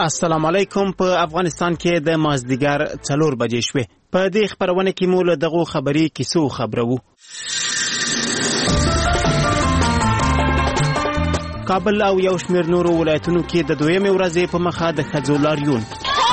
السلام علیکم. په افغانستان کې د مازدیګر 4 بجې شوې. په دې خبرونه کې مو له دغو خبري کیسو خبرو. کابل او یو شمېر نورو ولایتونو کې د دویمې ورځې په مخه د ښځو لاریون.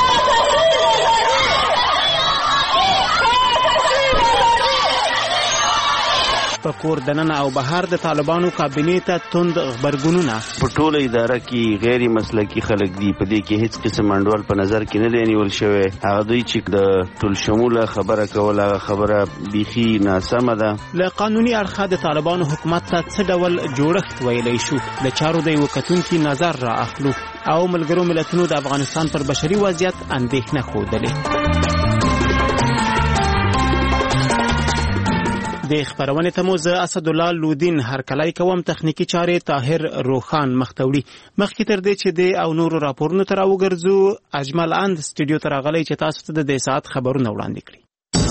په کور دننه او بهر د طالبانو کابینې ته توند غبرګونونه. په ټوله اداره کې غیر مسلکي خلک دي، په دې کې هیڅ قسم انډول په نظر کې نه دی نیول شوی. هغه دوی چې د ټول شموله خبره کول، هغه خبره بیخي ناسمه ده. له قانوني اړخه د طالبانو حکومت ته څه ډول جوړښت ویلی شو، د چارو د یوه کتونکي نظر را اخلو او ملګرو ملتونو د افغانستان پر بشري وضعیت اندېښنه ښودلې. د خبرونه ته مو زه اسدالله لودین هرکلی کوم. تخنیکی چارې طاهر روخان مختوړي. مخکې تر دې چې د او نورو راپورونو ته راوګرځو، اجمل اند سټوډیو ته راغلی چې تاسو ته د دې ساعت خبرونه وړاندې کړي.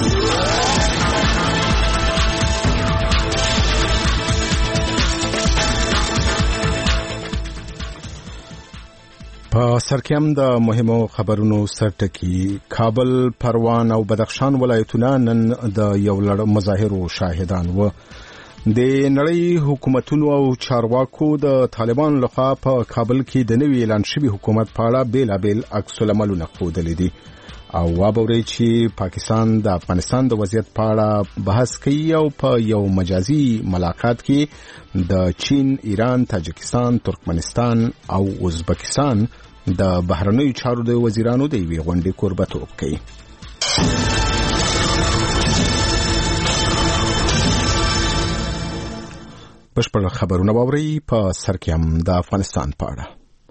په سرکیم د مهمو خبرونو سرټکی. کابل، پروان او بدخشان ولایتونه نن د یو لړ مظاهرو شاهدان و. د نړۍ حکومتونو او چارواکو د طالبان لخوا په کابل کې د نوي اعلان شوي حکومت په اړه بیلابیل عکس العملونه ښودلي دي او وابوري چې پاکستان د افغانستان د وضعیت په اړه بحث کوي او په یو مجازي ملاقات کې د چین، ایران، تاجکستان، ترکمنستان او ازبکستان د بهرنیو چارو د وزیرانو د یوې غونډې کوربه‌توب کوي. بشپړ خبرونه واورئ په سرکیم د افغانستان په اړه.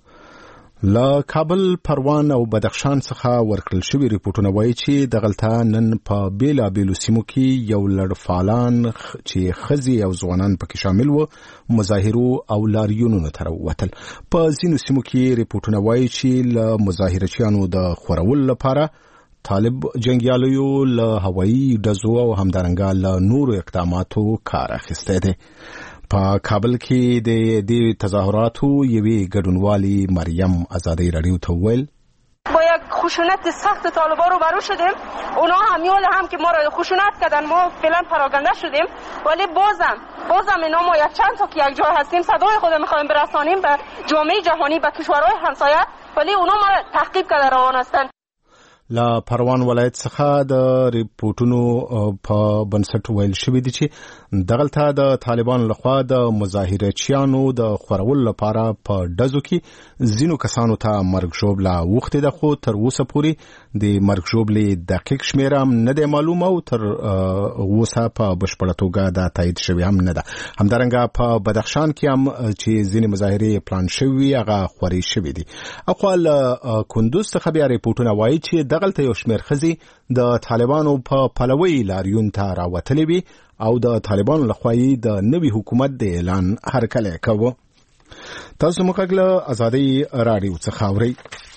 له کابل، پروان او بدخشان څخه ورکړل شوي ریپورتونه وایي چې دغلته نن په بیلابیلو سیمو کې یو لړ فعالان چې ښځې او ځوانان پکې شامل وو مظاهرو او لاریونونو ته راووتل. په ځینو سیمو کې ریپورتونه وایي چې له مظاهرچیانو د خورولو لپاره طالب جنګیالیو له هوایي ډزو او همدارنګه له نورو اقداماتو کار اخیستی دی. په کابل کې د دې تظاهراتو یوې ګډونوالي مریم آزادی رادیو ته وویل: با یک خشونت سخت طالبان رو برو شدیم. اونا همیال هم که ما را خشونت کردن، ما فعلا پراکنده شدیم، ولی بازم اینا ما یک چند تا که یک جای هستیم صدای خود میخوایم برسانیم به جامعه جهانی، به کشورهای همسایه، ولی اونا ما را تعقیب کرده روان هستند. له پروان ولایت څخه د ریپورتونو په بنسټ ویل شوی دی چې دغلته د طالبانو لخوا د مظاهرچیانو د خورولو لپاره په ډزو کې ځینو کسانو ته مرګ ژوبله اوښتې ده، خو تر اوسه پورې د مرګ ژوبلې دقیق شمېره هم نه دی معلوم او تر اوسه په بشپړه توګه دا تایید شوی هم نه ده. همدارنګه په بدخشان کې هم چې ځینې مظاهرې پلان شوي هغه خورې شوي دي. اخوا له کندوز څخه بیا ریپورتونه وایي چې دغلته یو شمېر ښځې د طالبانو په پلوي لاریون ته راوتلې وي او د طالبانو لخوا یې د نوي حکومت د اعلان هرکلی کوه. تاسو موږ له ازادۍ راډیو څخه اورئ.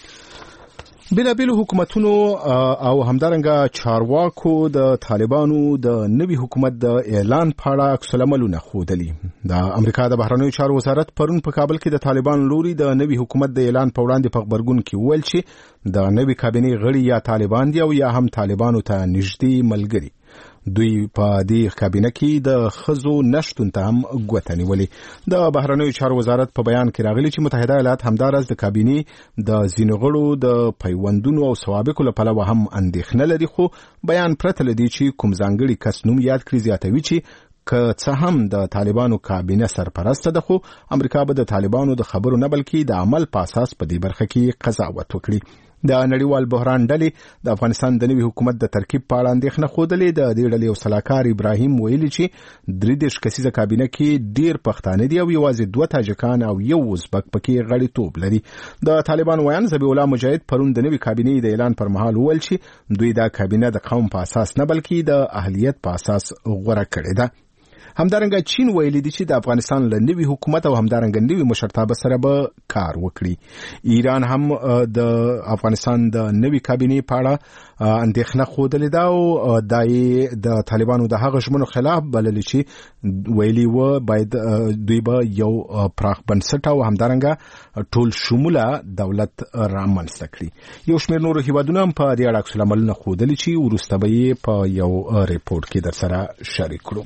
بیلابیلو حکومتونو او همدارنګه چارواکو د طالبانو د نوي حکومت د اعلان په اړه عکس العملونه ښودلي. د امریکا د بهرنیو چارو وزارت پرون په کابل کې د طالبانو لوري د نوي حکومت د اعلان په وړاندې په غبرګون کې وویل چې د نوي کابینې غړي یا طالبان دي او یا هم طالبانو ته نږدې ملګري. دوی په دې کابینه کې د ښځو نشتون ته هم ګوته نیولې. د بهرنیو چارو وزارت په بیان کې راغلي چې متحده ایالات همداراز د کابینې د ځینو غړو د پیوندونو او سوابقو له پلوه هم اندېښنه لري، خو بیان پرته له دې چې کوم ځانګړي کس نوم یاد کړي زیاتوي چې که څه هم د طالبانو کابینه سرپرسته ده، خو امریکا به د طالبانو د خبرو نه بلکې د عمل په اساس په دې برخه کې قضاوت وکړي. د نړیوال بحران ډلې د افغانستان د نوي حکومت د ترکیب په اړه اندېښنه ښودلې. د دې ډلې یو سلاکار ابراهیم ویلي چې 33 کسیزه کابینه کې ډېر پښتانه دي او یوازې 2 تاجکان او 1 ازبک پکې غړیتوب لري. د طالبان ویان ذبیح الله مجاهد پرون د نوي کابینې د اعلان پر مهال وویل چې دوی دا کابینه د قوم په اساس نه بلکې د اهلیت په اساس غوره کړې ده. همدارنګه چین ویلي دی چې د افغانستان له نوي حکومت او همدارنګه نوي مشرتابه سره به کار وکړي. ایران هم د افغانستان د نوي کابینې په اړه اندېښنه ښودلې ده او دای د طالبانو د هغه ژمنو خلاف بللې چې ویلي و باید دوی به یو پراخ بنسټ او همدارنګه ټول شموله دولت رامنځته کړي. یو شمېر نورو هیوادونو هم په دې اړه عکس العملونه ښودلي چې وروسته به یې په یو ریپورټ کې درسره شریک کړو.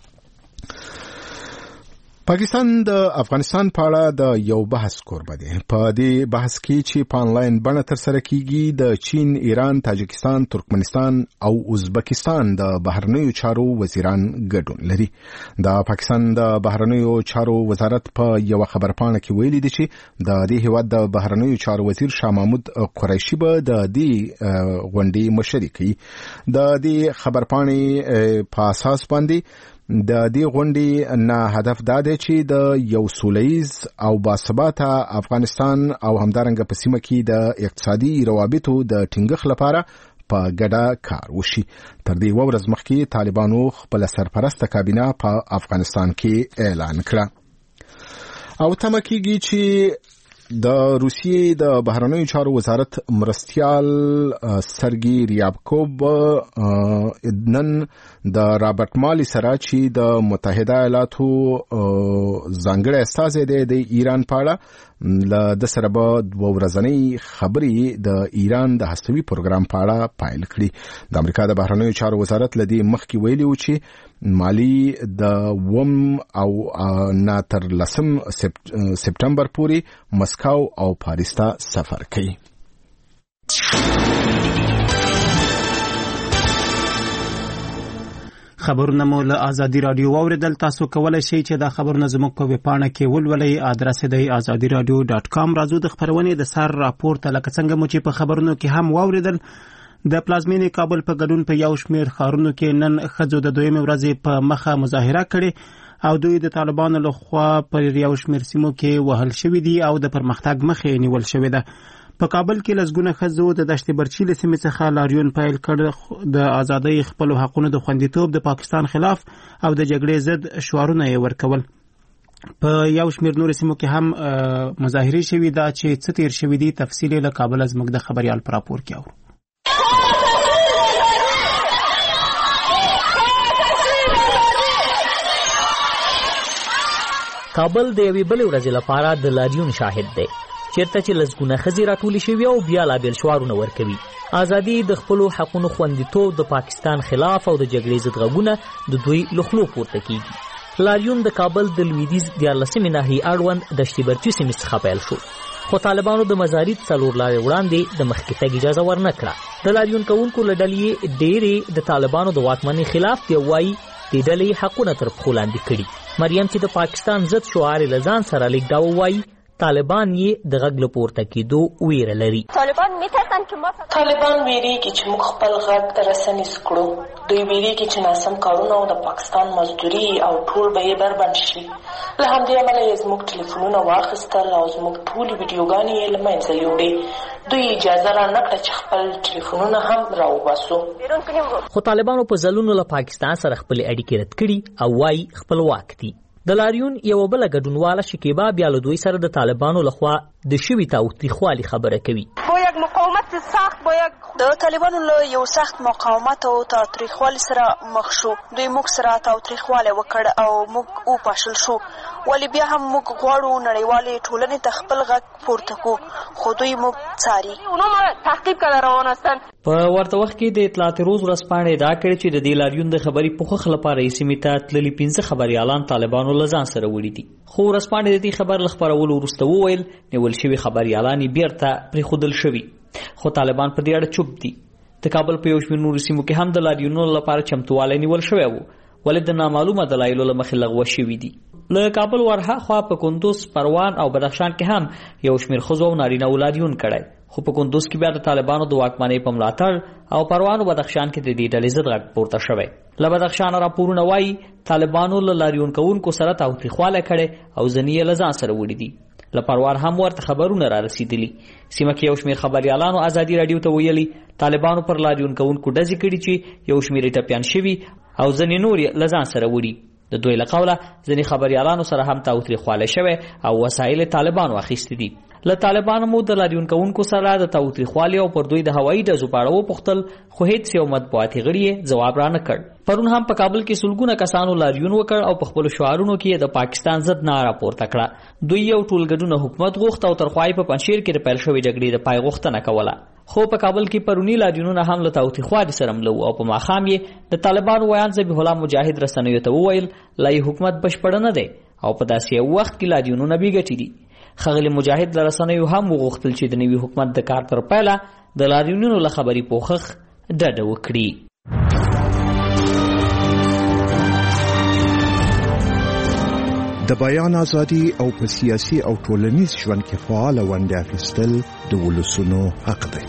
پاکستان د افغانستان په اړه د یو بحث کوربه دی. په دې بحث کې چې په انلاین بڼه ترسره کیږي د چین، ایران، تاجکستان، ترکمنستان او ازبکستان د بهرنیو چارو وزیران ګډون لري. د پاکستان د بهرنیو چارو وزارت په یو خبرپاڼه کې ویلي دی چې د دې هیواد د بهرنیو چارو وزیر شاه محمود قریشي به د دې غونډې مشري کوي. د دې خبرپاڼې په اساس باندې د دې غونډې نه هدف دا دی چې د یو سولهییز او باثباته افغانستان او همدارنګه په سیمه کې د اقتصادي روابطو د ټینګښت لپاره په ګډه کار وشي. تر دې ورځ مخکې طالبانو خپل سرپرسته کابینه په افغانستان کې اعلان کړه او تمه کیږي چې د روسیې د بهرنیو چارو وزارت مرستیال سرګي ریابکوب نن د رابرټ مالی سره چې د متحده ایالاتو ځانګړی استازی دی د ایران په اړه د سره به دوه ورځنۍ خبرې د ایران د هستوي پروګرام په اړه پیل کړي. د امریکا د بهرنیو چارو وزارت لدی مخکې ویلي و چې مالی د وم او نه تر 10 سپټمبر پورې مسکو او پاریس ته سفر کوي. خبرونه مو له آزادي رادیو واوریدل. تاسو کولای شئ چې دا خبرونه زموږ په ویبپاڼه کې ولولئ. ادرس دی azadiradio.com. راځو د خبرونې د سر راپورته لکه څنګه مو چې په خبرونو کې هم واوریدل. د پلازمینې کابل په ګډون په یو شمېر ښارونو کې نن ښځو د دویمې ورځې په مخه مظاهره کړې او دوی د طالبانو لخوا پر یو شمېر سیمو کې وهل شوي دي او د پرمختګ مخې نیول شوې ده. په کابل کې لسګونه ښځو د دشت برچي له سیمې څخه لاریون پیل کړ د ازادۍ خپلو حقونو د خوندیتوب د پاکستان خلاف او د جګړې ضد شعارونه یې ورکول. په یو شمېر نور سیمو کې هم مظاهرې شوي ده چې څه تیر شوي دي. تفصیل له کابل زموږ د خبريال پر راپور کې اورو. کابل د یوې بلې ورځې لپاره د لاریون شاهد دی چیرته چې لسګونه ښځې راټولې شوي او بیا لا بېل شعارونه ورکوي. ازادي د خپلو حقونو خوندیتوب د پاکستان خلاف او د جګړې ضد غږونه د دوی له خولو پورته کیږي. لاریون د کابل د لویدیځ 14مې ناحیې اړوند دشت برچي سیمې څخه پیل شو خو طالبانو د مزارید څلور لارې وړاندې د مخکې تګ اجازه ورنه کړه. د لاریون کوونکو له ډلې ډېرې د طالبانو د واکمنۍ خلاف دی وایي د ډلې حقونه تر پښو لاندې کړي. مریم چې د پاکستان ضد شعار یې له ځان سره لیږداوه وایي طالبان یې د غږ له پورته کېدو ویره لري. طالبان ویریږي چې موږ خپل غږ رسنیز کړو. دوی ویریږي چې ناسم کارونه او د پاکستان مزدوري او ټول به یې بربند شي. له همدې امله یې زموږ ټلیفونونه واخیستل او زموږ ټولې ویډیوګانې یې له منځه یوړې. دوی اجازه رانه کړه چې خپل ټلیفونونه هم راوباسو. خو طالبانو په ځلونو له پاکستان سره خپلې اړیکې رد کړي او وایي خپلواک دي. د لاریون یوه بله ګډونواله شکیبا بیا له دوی سره د طالبانو لخوا د شوي تاوتریخوالي خبره کوي. د طالبانو له یو سخت مقاومت او تاوتریخوالي سره مخ شو. دوی موږ سره تاوتریخوالی وکړ او موږ وپاشل شو. ولی بیا هم موږ غواړو نړیوالې ټولنې ته خپل غږ پورته کړو خو دوی موږ څاري. په ورته وخت کې د اطلاعات روز ورځپاڼې ادعا کړې چې د دې لاریون د خبري پوښښ لپاره یې سیمې ته تللي 15 خبریالان طالبانو له ځان سره وړي دي. خو ورځپاڼې د دې خبر له خپرولو وروسته وویل نیول شوي خبریالان یې بیرته پرېښودل شوي خو طالبان په دې اړه چوپ دي. د کابل په یو شمېر نورو سیمو کې هم د لاریونونو لپاره چمتووالی نیول شوی و ولې د نامعلومه دلایلو له مخې لغوه شوي دي. له کابل ورها خوا په کندوز، پروان او بدخشان کې هم یو شمېر ښځو او نارینه‌و لاریون کړی خو په کندوز کې بیا د طالبانو د واکمنۍ په ملاتړ او پروان او بدخشان کې د دې ډلې ضد غږ پورته شوی. له بدخشان راپورونه وایي طالبانو له لاریون کوونکو سره تاوتریخوالی کړی او ځینې یې له ځان سره وړي دي. له پروان هم ورته خبرونه را رسیدلي. سیمه کې یو شمېر خبریالانو ازادي راډیو ته ویلي طالبانو پر لاریون کوونکو ډزې کړي چې یو شمېر یې ټپیان شوي او ځینې نور یې له ځان سره وړي. د دوی له قوله ځینې خبریالانو سره هم تاوتریخوالی شوی او وسایل طالبانو اخیستي دي. له طالبانو مو د لاریون کوونکو سره د تاوتریخوالي او پر دوی د هوایي ډزو په اړه وپوښتل، خو هیڅ یو مطبوعاتي غړي یې ځواب رانه کړ. پرون هم په کابل کې سلګونه کسانو لاریون وکړ او په خپلو شعارونو کې د پاکستان ضد ناره پورته کړه. دوی یو ټولګډونه حکومت غوښت او ترخوای په پنجشیر کې د پیل شوې جګړې د پای غوښتنه کوله. خو په کابل کې پرونی لاریونونه هم له تاوتریخوالي سره مله او په ماښام یې د طالبانو ویان ذبیح الله مجاهد رسنیو ته وویل لا یې حکومت بشپړ نه دی او په داسې یو وخت کې لاریونونه بې ګټې دي. ښاغلي مجاهد له رسنیو هم وغوښتل چې د نوي حکومت د کار تر پیله د لاریونونو له خبري پوښښ ډډه وکړي. د بیان ازادي او په سیاسي او ټولنیز ژوند کې فعال ونډه اخیستل د ولسونو حق دی.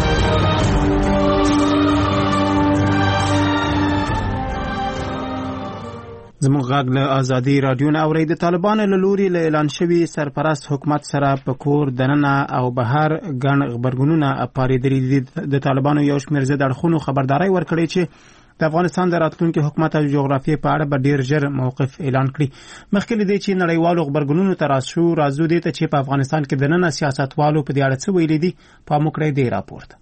زموږ غږ له ازادي رادیو نه اورئ. د طالبانو له لوري له اعلان شوي سرپرست حکومت سره په کور دننه او بهر ګڼ غبرګونونه پارېدلي دي. د طالبانو یو شمېر ضد اړخونو خبرداری ورکړې چې د افغانستان د راتلونکي حکومت او جغرافیې په اړه به ډیر ژر موقف اعلان کړي. مخکې له دې چې نړیوالو غبرګونونو ته راځو دې ته چې په افغانستان کې دننه سیاستوالو په دې اړه څه ویلي دي، پام وکړئ دې راپورته.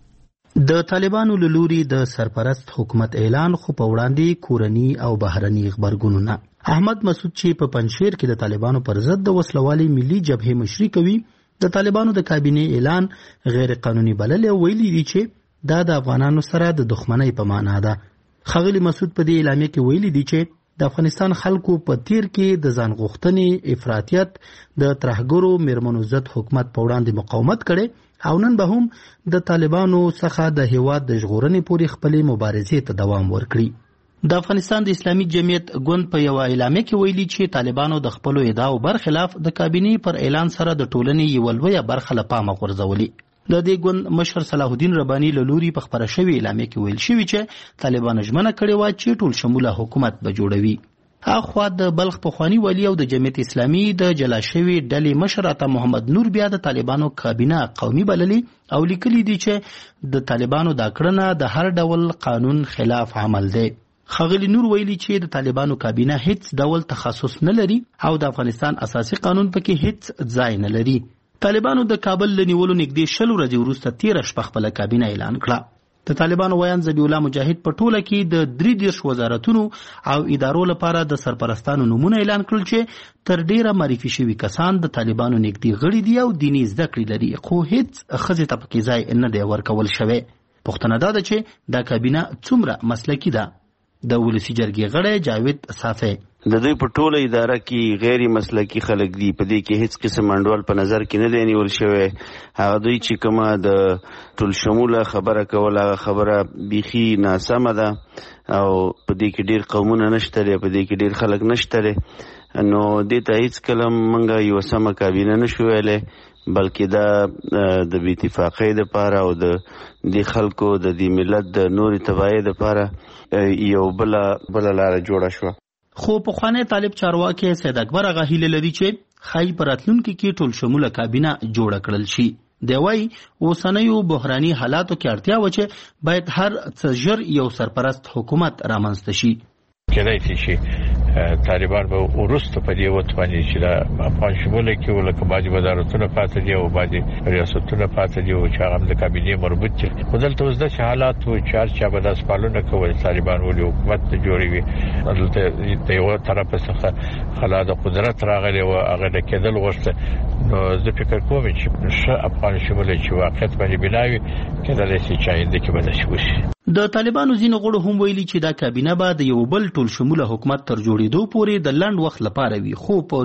د طالبانو له لوري د سرپرست حکومت اعلان خو په وړاندې کورني او بهرني غبرګونونه. احمد مسعود چې په پنجشیر کې د طالبانو پر ضد د وسلوالي ملي جبهې مشري کوي، د طالبانو د کابینې اعلان غیر قانوني بللی او ویلي دي چې دا د افغانانو سره د دښمنۍ په معنا ده. ښاغلي مسعود په دې اعلامیه کې ویلي دي چې د افغانستان خلکو په تیر کې د ځان غوښتنې، افراطیت، د ترهګرو میرمنو ضد حکومت په وړاندې مقاومت کړي او نن به هم د طالبانو څخه د هیواد د ژغورنې پورې خپلې مبارزې ته دوام ورکړي. د افغانستان د اسلامي جمعیت ګوند په یو اعلامیه کې ویلي چې طالبانو د خپلو ادعاو برخلاف د کابینې پر اعلان سره د ټولنې یوه لویه برخه له پامه غورځولي. د دې ګوند مشر صلاح الدین رباني له لوري په خپره شوې اعلامیه کې ویل شوي چې طالبانو ژمنه کړې وه چې ټول شموله حکومت به جوړوي. اخوا د بلخ پخوانی والی او د جمعیت اسلامي د جلا شوي ډلې مشر عطا محمد نور بیا د طالبانو کابینه قومي بللي او لیکلي دي چې د طالبانو دا کړنه د هر ډول قانون خلاف عمل دی. ښاغلي نور ویلي چې د طالبانو کابینه هیڅ ډول تخصص نه لري او د افغانستان اساسي قانون پکې هیڅ ځای نه لري. طالبانو د کابل له نیولو نږدې 20 ورځې وروسته 13 شپه خپله کابینه اعلان کړه. د طالبانو ویان ذبیح الله مجاهد په ټوله کې د 33 وزارتونو او ادارو لپاره د سرپرستانو نومونه اعلان کړل چې تر ډیره معرفي شوي کسان د طالبانو نږدې غړي دي او دیني زده کړې لري، خو هیڅ ښځې ته پکې ځای نه دی ورکول شوی. پوښتنه دا ده چې دا کابینه څومره مسلکي ده. د ولسي جرګې غړی جاوید صافی د دوی په ټوله اداره کې غیر مسلکي خلک دي. په دې کې هیڅ قسم انډول په نظر کې نه دی نیول شوی. هغه دوی چې کومه د ټول شموله خبره کول هغه خبره بیخي ناسمه ده او په دې کې ډیر قومونه نشته لري، په دې کې ډیر خلک نشته لري. نو دې ته هیڅ کله موږ یو سمه کابینه نشو ویلی، بلکې دا د بې اتفاقۍ دپاره او د دې خلکو د دې ملت د نورې تباهۍ دپاره یو بله لاره جوړه شوه. خو پخوانی طالب چارواکی سید اکبر هغه هیله لري چې ښایي په راتلونکي کې ټول شموله کابینه جوړه کړل شي. دی وایي اوسنیو بحراني حالاتو کې اړتیا وه چې باید هر څه ژر یو سرپرست حکومت رامنځته شي. کېدای شي چې طالبان به وروسته په دې وتواني چې د افغان شموله کې ولکه بعضې وزارتونه پاتې دي او بعضې ریاستونه پاتې دي او چې هغه هم د کابینې مربوط دي. خو دلته اوس داسې حالات و چې هر چا به داسې پالونه کول طالبان ولې حکومت نه جوړوي. دلته د یوه طرفه څخه خلا د قدرت راغلی و، هغه د کېدل غوښته. نو زه فکر کوم چې ښه افغان شموله چې واقعیت باندې بنا وي کېدلی شي چې آینده کې به داسې وشي. د طالبانو ځینو غړو هم ویلي چې دا کابینه به د یو بل ټول شموله حکومت تر جوړېدو پورې د لنډ وخت لپاره وي. خو په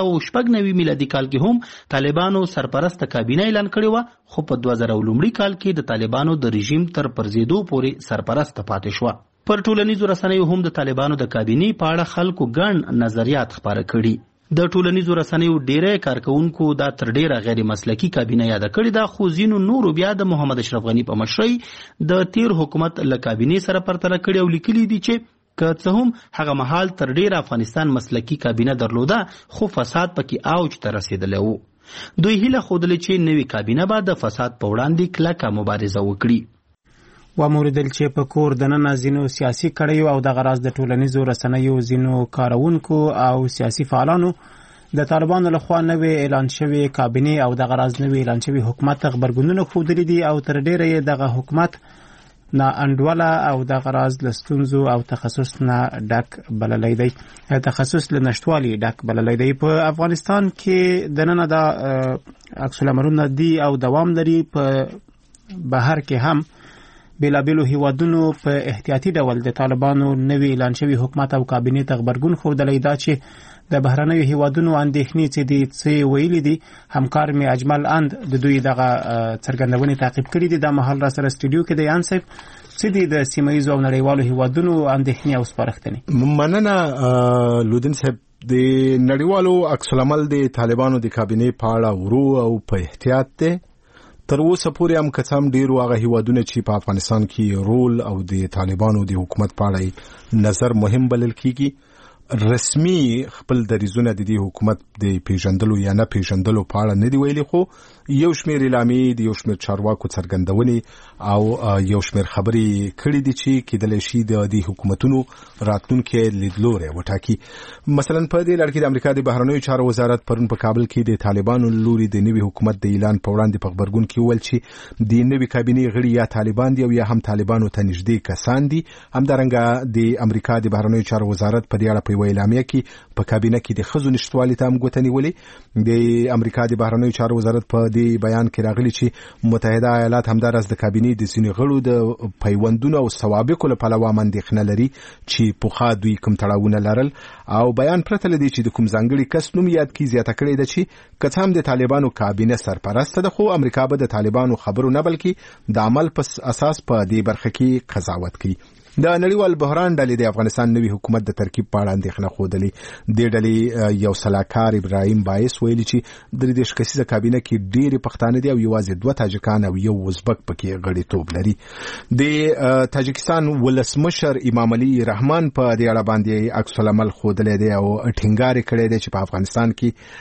1996 میلادي کال کې هم طالبانو سرپرست کابینه اعلان کړې وه، خو په 2000 کال کې د طالبانو د رژیم تر پرځېدو پورې سرپرست پاتې شوه. پر ټولنیزو رسنیو هم د طالبانو د کابینې په اړه خلکو ګڼ نظریات خپاره کړي. د ټولنیزو رسنیو ډیری کارکونکو دا تر ډیره غیر مسلکي کابینه یاده کړې ده، خو ځینو نورو بیا د محمد اشرف غني په مشرۍ د تیر حکومت له کابینې سره پرتله کړي او لیکلي دي چې که څه هم هغه مهال تر ډیره افغانستان مسلکي کابینه درلوده، خو فساد پکې اوج ته رسېدلی و. دوی هیله ښودلې چې نوې کابینه به د فساد په وړاندې کلکه مبارزه وکړي. وموریدل چې په کور دننه ځینو سیاسي کړیو او د غراز د ټولنیزو رسنیو ځینو کارونکو او سیاسي فعالانو د طالبانو لخوا نوې اعلان شوی کابینه او د غراز نوې اعلان شوی حکومت خبرګونونه خوندلي دي او تر ډیره یې دغه حکومت نه انډوله او د غراز لستونزو او تخصص نه ډک بللی دی تخصص له نشټوالي ډک بللی دی په افغانستان کې دننه د عکس العملونه دي او دوام لري په بهر کې هم بیلابیلو هیوادونو په احتیاطي ډول د طالبانو نوې اعلان شوی حکومت او کابینه خبرګون خوندلی دا چې د بهرنیو هیوادونو اندېښنې چې دي څه ویلي دي همکار می اجمل اند د دوی دغه څرګندونې تعقیب کړي دي د محل را سره سټوډیو کې د انصف چې د سیمایي او نړیوالو هیوادونو اندېښنې او سپارښتنې مننه لودین صاحب د نړیوالو عکس العمل د طالبانو د کابینه په اړه ورو او په احتیاط ده تر اوسه پورې هم کڅام ډیرو هغه هیوادونه چې په افغانستان کې رول او د طالبانو د حکومت په اړه نظر مهم بلل کیږي رسمي خپل دریزونه د دې حکومت د پیژندلو یا نه پیژندلو په اړه نه دی ویلي خو یو شمېر اعلامیې د یو شمېر چارواکو څرګندونې او یو شمېر خبرې کړې دي چې کېدلی شي د دې حکومتونو راتلونکی لیدلوری وټاکي مثلا په دې لړ کې د امریکا د بهرنیو چارو وزارت پرون په کابل کې د طالبانو لوري د نوي حکومت د اعلان په وړاندې په خبرګون کې وویل چې د نوي کابینې غړي یا طالبان دي او یا هم طالبانو ته نږدې کسان دي همدارنګه د امریکا د بهرنیو چارو وزارت په دې اړه په یوه اعلامیه کې په کابینه کې د ښځو نشتوالي ته هم ګوته نیولې د امریکا د بهرنیو چارو وزارت په دې بیان کې راغلي چې متحده ایالات همدارس د کابینې د ځینې غړو د پیوندونو او سوابقو له پلوه اندېښنه لري چې پخوا دوی کوم تړاوونه لرل او بیان پرته له دې چې د کوم ځانګړي کس نوم یاد کی زیاته کړې ده چې که هم د طالبانو کابینه سرپرست ده خو امریکا به د طالبانو خبرو نه بلکې د عمل په اساس په دې برخه کې قضاوت کوي د نړیوال بحران ډلې د افغانستان نوي حکومت د ترکیب په اړه اندېښنه خوندلې د ډلې یو سلاکار ابراهیم بایس ویلي چې د دې کسیزه کابینه کې ډېری پښتانه دي او یوازې 2 تاجکان او یو ازبک پکې غړیتوب لري د تاجکستان ولسمشر امام علي رحمان په دې اړه باندې عکس العمل خوندلې دی او ټینګار کړی دی چې په افغانستان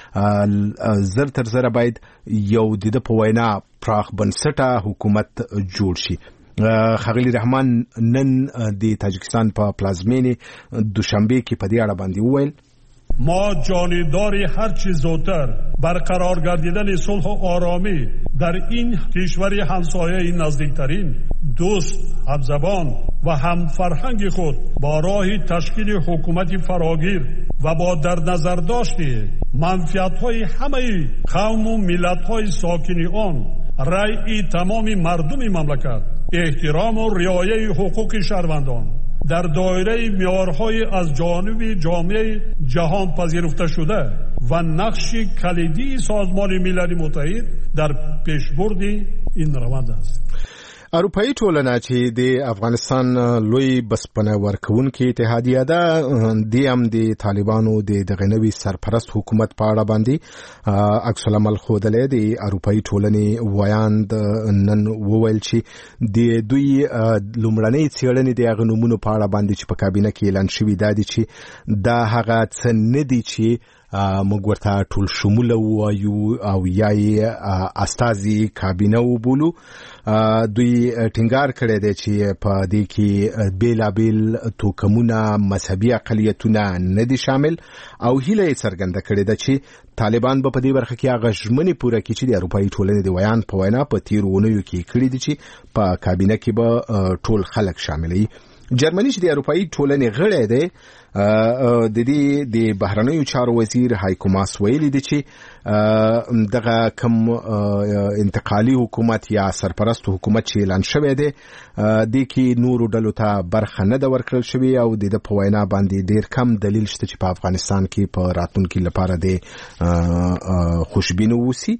کې زر تر زر باید یو د په وینا پراخ بنسټه حکومت جوړ شي خغلی رحمان نن د تاجکستان په پلازمینه دوشنبه کې په دې اړه باندې وویل ما جانبدار هر چه زودتر برقرار گردیدن صلح و آرامی در این کشور همسایه نزدیکترین دوست همزبان و هم فرهنگ خود با راه تشکیل حکومت فراگیر و با در نظر داشته منفعت‌های همه قوم و ملت‌های ساکن آن رأی تمام مردم مملکت احترام و رعایت حقوق شهروندان در دایره معیارهای از جانب جامعه جهان پذیرفته شده و نقش کلیدی سازمان ملل متحد در پیشبرد این روند است. اروپאי ټولنه چې د افغانستان لوی بسپنه ورکوونکې اتحادیه ده د هم د طالبانو د دغه نوي سرپرست حکومت په اړه باندې عکس العمل خوندلې د اروپאי ټولنې ویاند نن وویل چې د دوی لومړنۍ څېړنې د هغه نومونو په اړه باندې چې په کابینه کې اعلان شوي دا دي چې دا هغه څه نه دي چې موږ ورته ټول شموله وایو او یا استازي کابینه وبولو دوی ټینګار کړی دی چې په دې کې بیلابیل توکمونه مذهبي اقلیتونه نه دي شامل او هیله یې څرګنده کړې ده چې طالبان به په دې برخه کې هغه ژمنې پوره کړي چې د اروپאי ټولنې د ویان په وینا په تیرو اونیو کې کړي دي چې په کابینه کې به ټول خلک شامل وي جرمني چې د اروپאי ټولنې غړی دی د دې د بهرنیو چارو وزیر هایکو ماس ویلي دی چې دغه کم انتقالي حکومت یا سرپرست حکومت چې اعلان شوی دی د کې نورو ډلو ته برخه نه ده ورکړل شوې او د په وینا باندې ډیر کم دلیل شته چې په افغانستان کې په راتلونکي لپاره د خوشبینو وسی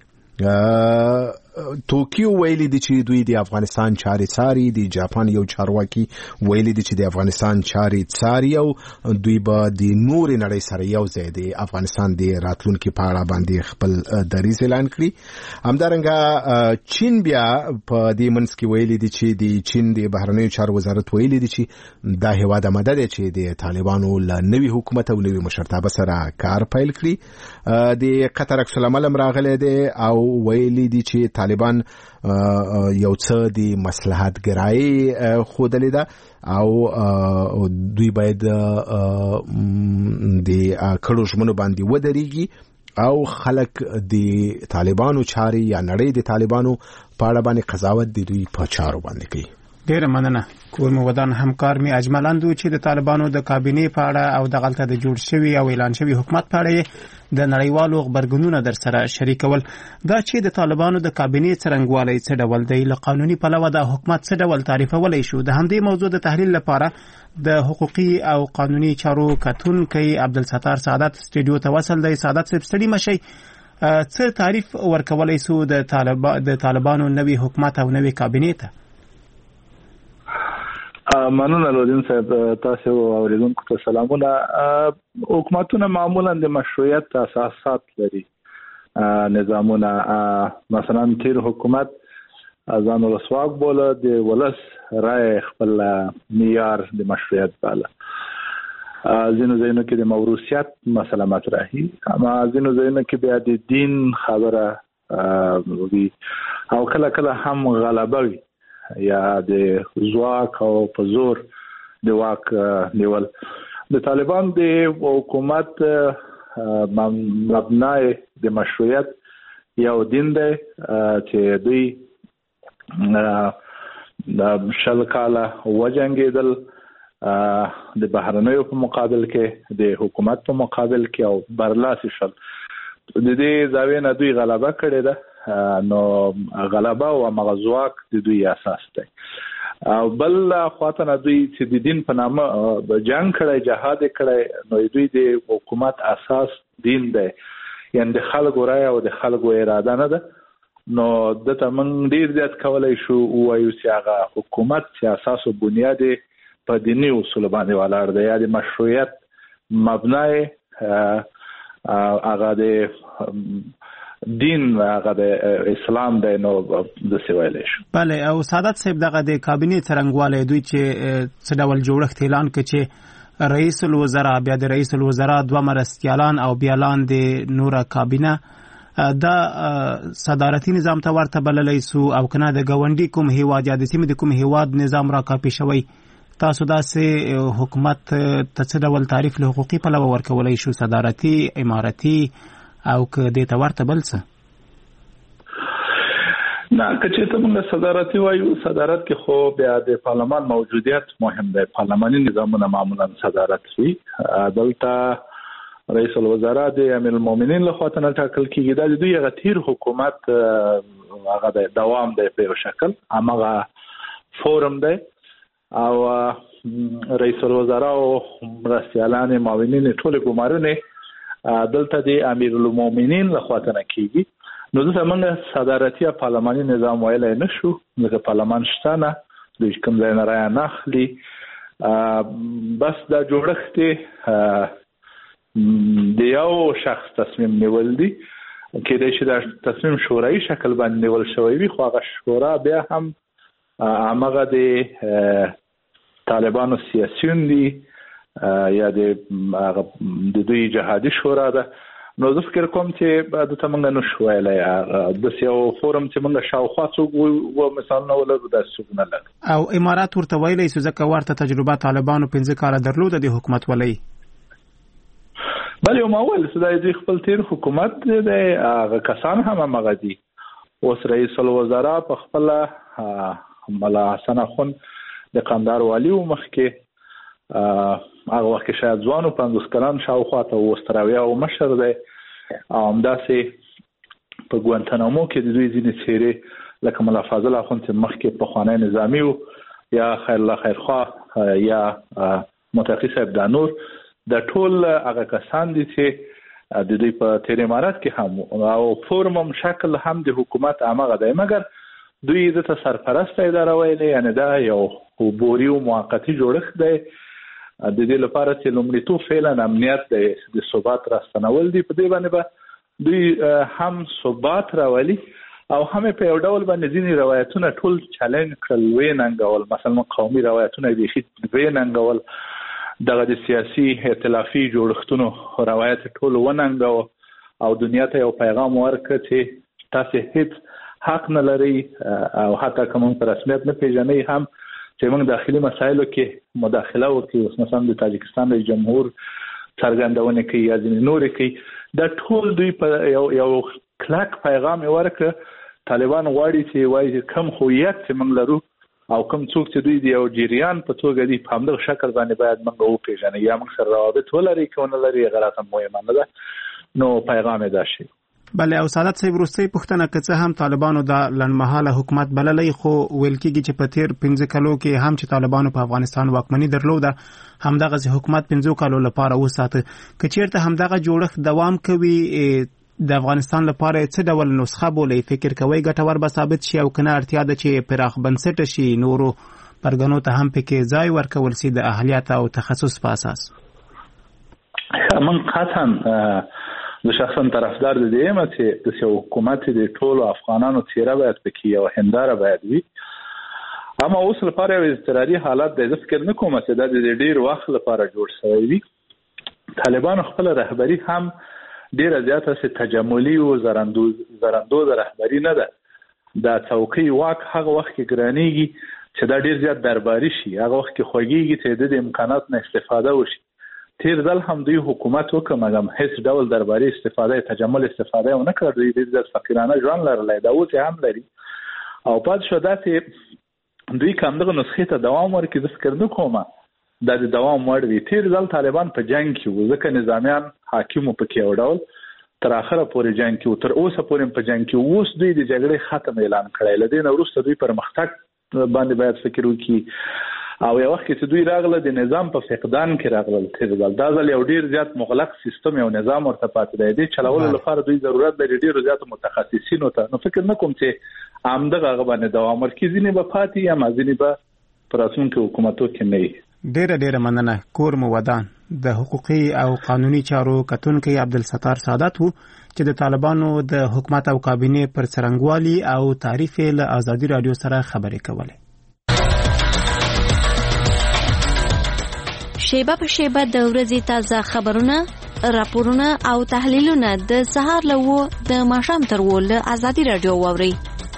توکیو ویلي دي چې دوی د افغانستان چارې څاري د جاپان یو چارواکي ویلي دي چې د افغانستان چارې څاري او دوی به د نورې نړۍ سره یو ځای د افغانستان د راتلونکي په اړه باندې خپل دریځ اعلان کړي همدارنګه چین بیا په دې منځ کې ویلي دي چې د چین د بهرنیو چارو وزارت ویلي دي چې دا هیواد آماده دی چې د طالبانو له نوي حکومت او نوي مشرتابه سره کار پیل کړي د قطر عکس العمل راغلی دی او ویلي دي چې طالبان یو څه د مصلحت ګرایي ښودلې ده او دوی باید د کړو ژمنو باندې ودرېږي او خلک د طالبانو چاري یا نړۍ د طالبانو په اړه باندې قضاوت د دوی په چارو باندې کوي. ډیره مننه. کور مو ودان همکار می اجمل اندو چې د طالبانو د کابینې په اړه او د غلطه د جوړ شوی او اعلان شوی حکومت په اړه د نړیوالو خبرګونونو در سره شریکول. دا چې د طالبانو د کابینې څرنګوالي څه ډول دی، له قانوني پلوه د حکومت څه ډول تعریفولای شو، د همدې موضوع د تحلیل لپاره د حقوقي او قانوني چارو کتونکي عبدالستار سعادت سټوډیو ته وصل دی. سعادت صاحب ستړي مشي، څه تعریف ورکولای شو د طالبانو نوي حکومت او نوي کابینې ته؟ مننه لودین صاحب، تاسو اوریدونکو ته سلامونه. حکومتونه معمولا د مشروعیت اساسات لري، نظامونه. مثلا تیر حکومت ځان ولسواک بوله، د ولس رای خپل معیار د مشروعیت باله. ځینو ځایونو کې د موروثیت مسله مطرحي، اما ځینو ځایونو کې بیا د دین خبره وي او کله کله هم غلبه وي یا د ځواک او په زور د واک نیول. د طالبان د حکومت مبنای د مشروعیت یو دین دی چې دوی د شل کاله وجنګېدل د بهرنیو په مقابل کې، د حکومت په مقابل کې، او برلاسي شل. د دې زاویې نه دوی غلبه کړې ده، نو غلبه او مغزواک د دوی اساس دی. او بل خواته نه دوی چې د دین په نامه جنگ کړی، جهاد کړی، نو دوی د حکومت اساس دین دی، یعنی د خلکو رای او د خلکو اراده نه ده. نو دته موږ ډیر زیات کولای شو وایو چې هغه حکومت چې اساس او بنیاد په دیني اصول باندې ولاړ دی، یا د مشروعیت مبنای هغه د دین هغه د اسلام دی، نو د سویل شو. بله. او سعادت صاحب دغه د کابینې څرنګواله دوی چې څه ډول جوړښت اعلان کړ چې رئیس الوزرا، بیا د رئیس الوزرا دوه مرستیالان او بیا لاندې نوره کابینه، دا صدارتي نظام ته ورته بللی سو او کنه د ګاونډي کوم هیواد یا د سیمې د کوم هیواد نظام را کاپي شوی. تاسو داسې حکومت ته څه ډول تعریف له حقوقي پلوه ورکولای شو، صدارتي، امارتي او که دې ته ورته بل څه؟ نه، که چې موږ صدارتي وایو، صدارت کې خو بیا د پارلمان موجودیت مهم دی. پارلماني نظامونه معمولا صدارت وي. دلته رئیس الوزرا د امیر المؤمنین لخوا ته ټاکل کیږي. دا د دوی هغه تیر حکومت هغه د دوام دی په یو شکل، هغه فورم دی، او رئیس الوزرا او مرستیالان معاونین ټول ګمارونه دلته د امیر المؤمنین لخوا ته کیږي. نو دلته موږ صدارتي پارلماني نظام ویلای نشو، ځکه پارلمان شته نه، د کوم ځای نه رای نه اخلي. بس دا جوړښت د یو شخص تصمیم نیول دي، کېدای شي دا تصمیم شورایي شکل باندې نیول شوی وي، خو هغه شورا بیا هم هغه د طالبانو سیاسیون دي یا د دوی جهادي شورا ده. نو زه فکر کوم چې د تمنګ نو شویلای د یو فورم چې موږ شاوخوا څو مثالونه ولرو د څوګنه لګ. او امارات ورته ویلې چې ځکه ورته تجربه طالبانو 15 کال درلوده د حکومت ولې. بل یو ماول چې د خپل تیر حکومت د کسان هم هغه دي. اوس رئیس الوزرا په خپل ملا حسن اخون د قندهار والی مخکې هغه وخت شاید ځوانو 50 کلن شاوخوا ته وستراوی او مشر دی. همداسې په ګوانتانامو کې د دوی ځینې څیرې لکه ملا فاضل اخون چې مخکې په خوانی نظامی او یا خیر الله خیرخوا یا متقی صاحب دانور، د ټول هغه کسان دي چې د دوی په تیر امارات کې هم او فورمم شکل هم د حکومت هغه دی، مګر دوی د سرپرست اداره ویلې، یعنی دا یو بوري او موقتی جوړښت دی. د دې لپاره چې لومړیتوب فعلا امنیت د ثبات راستنول دي. په دې باندې به دوی هم ثبات راولي او هم په یو ډول باندې ځینې روایتونه ټول چالش کړل، ویننګول. مثلا قومي روایتونه دي ویننګول، دغه د سیاسي ائتلافي جوړښتونو روایت ټول وننګو او دنیا ته یو پیغام ورکړ چې تاسو هیڅ حق نه لري او حتی کوم په رسمیت نه پیژني هم چې موږ داخلي مسایلو کې مداخله وکړو. اوس مثلا د تاجکستان رئیس جمهور څرګندونه کوي یا ځینې نور کوي، دا ټول دوی په یو کلک پیغام ورکړ. طالبان غواړي چې وایي کوم هویت چې موږ لرو او کوم څوک چې دوی د یو جریان په توګه دي په همدغه شکل باندې باید موږ وپېژنو یا موږ سره روابط ولري که ونه لري غلطه مهمه نه ده. نو پیغام یې دا شي. بله او سعادت صاحب وروستۍ پوښتنه که څه هم طالبانو دا لنډمهاله حکومت بللی خو ویل کېږي چې په تېر 15 کالو کې هم چې طالبانو په افغانستان واکمني درلوده همدغسې حکومت 15 کالو لپاره وساته. که چېرته همدغه جوړښت دوام کوي د افغانستان لپاره څه ډول نسخه بولئ؟ فکر کوئ ګټور به ثابت شي او کنه اړتیا ده چې پراخ بنسټه شي نورو پرګنو ته هم پکې ځای ورکول شي د اهلیت او تخصص په اساس؟ من قطعا زه شخصا طرفدار د دې یم چې د یو حکومت د ټولو افغانانو څیره باید پکې یو هنداره باید وي. اما اوس لپاره یو اضطراري حالت دی. زه فکر نه کوم چې دا د ډېر وخت لپاره جوړ شوی وي. طالبانو خپل رهبري هم ډیره زیاته سي تجملی او زرندوز رهبری نه ده. دا څوکۍ واک هغه وخت کې ګرانیږي چې دا ډیر زیات درباري شي، هغه وخت کې خوږیږي چې د امکانات نه استفاده وشي. تیر ځل هم دوی حکومت وکړ مګم هیڅ ډول درباري استفاده تجمل استفاده ونه کړ. دوی د ډیر فقیرانه ژوند لرلی، دا اوس هم لري او پات شو داسې دوی کوم دغه نسخې ته دوام ورکړي. زه فکر نه کوم دا د دوام وړ وي. تیر ځل طالبان په جنگ کې وو ځکه نظامیان حاکم په کې یو ډول تر اخره پورې جنگ کې تر اوسه پورې په جنگ کې. اوس دوی د جګړې ختم اعلان کړی، لدې نه وروسته دوی پرمختګ باندې باید فکر وکړي. او یو وخت چې دوی راغله د نظام په فقدان کې راغله. تیر ځل دا ځل یو ډیر زیات مغلق سیستم یو نظام ورته پاتې دی. د چلولو لپاره دوی ضرورت لري ډیر زیات متخصصینو ته. نو فکر نه کوم چې عامده هغه باندې دوام ورکړي. ځینې به پاتې یا ځینې به پر راتلونکو حکومتو کې نه وي. ډیره مننه. کور مو ودان. د حقوقي او قانوني چارو کتونکي عبدالستار سعادت وو چې د طالبانو د حکومت او کابینې پر څرنګوالي او تعریف له آزادي رادیو سره خبرې کولې. شیبه په شیبه د ورځې تازه خبرونه، راپورونه او تحلیلونه د سهار له 9 د ماښام تر 10 له آزادي رادیو واورئ.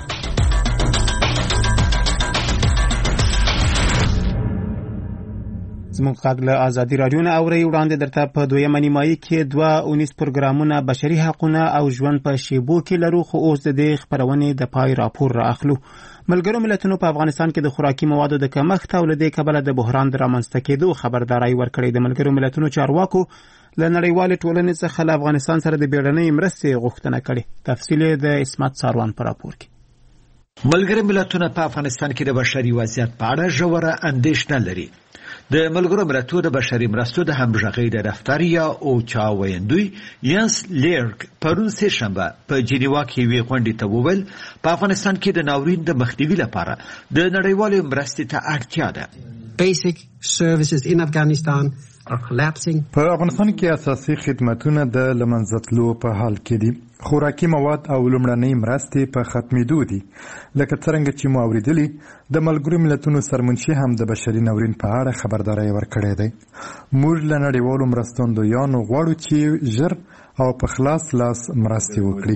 زموږ غږ له آزادي رادیو نه اورئ. وړاندې درته په دویمه نیمایي کې 2 پروګرامونه بشري حقونه او ژوند په شیبو کې لرو، خو اوس د دې خپرونې د پای راپور را اخلو. ملګرو ملتونو په افغانستان کې د خوراکي موادو د کمښت او له دې کبله د بحران د رامنځته کېدو خبرداری ورکړې. د ملګرو ملتونو چارواکو له نړیوالې ټولنې څخه له افغانستان سره د بیړنۍ مرستې غوښتنه کړې. تفصیل د اسمت ساروان په راپور کې. ملګرو ملتونو په افغانستان کې د بشري وضعیت په اړه ژوره اندېښنه لري. د ملګرو ملتونو د بشري مرستو د همغږۍ د دفتر یا اوچا ویندوی ینس لیرک پرون سه شنبه په جنیوا کې وی غونډې ته وویل په افغانستان کې د ناورین د مخنیوي لپاره د نړیوالو مرستې ته اړتیا ده. Basic services in Afghanistan are collapsing. په افغانستان کې اساسي خدماتونه د لمنځتلو په حال کې دي. خوراکي مواد او لومړنۍ مرستې په ختمېدو دي. لکه څرنګه چې مو اورېدلي د ملګرو ملتونو سرمنشي هم د بشري ناورین په اړه خبرداری ورکړی دی. موږ له نړیوالو مرستندویانو غواړو چې ژر او په خلاص لاس مرستې وکړي.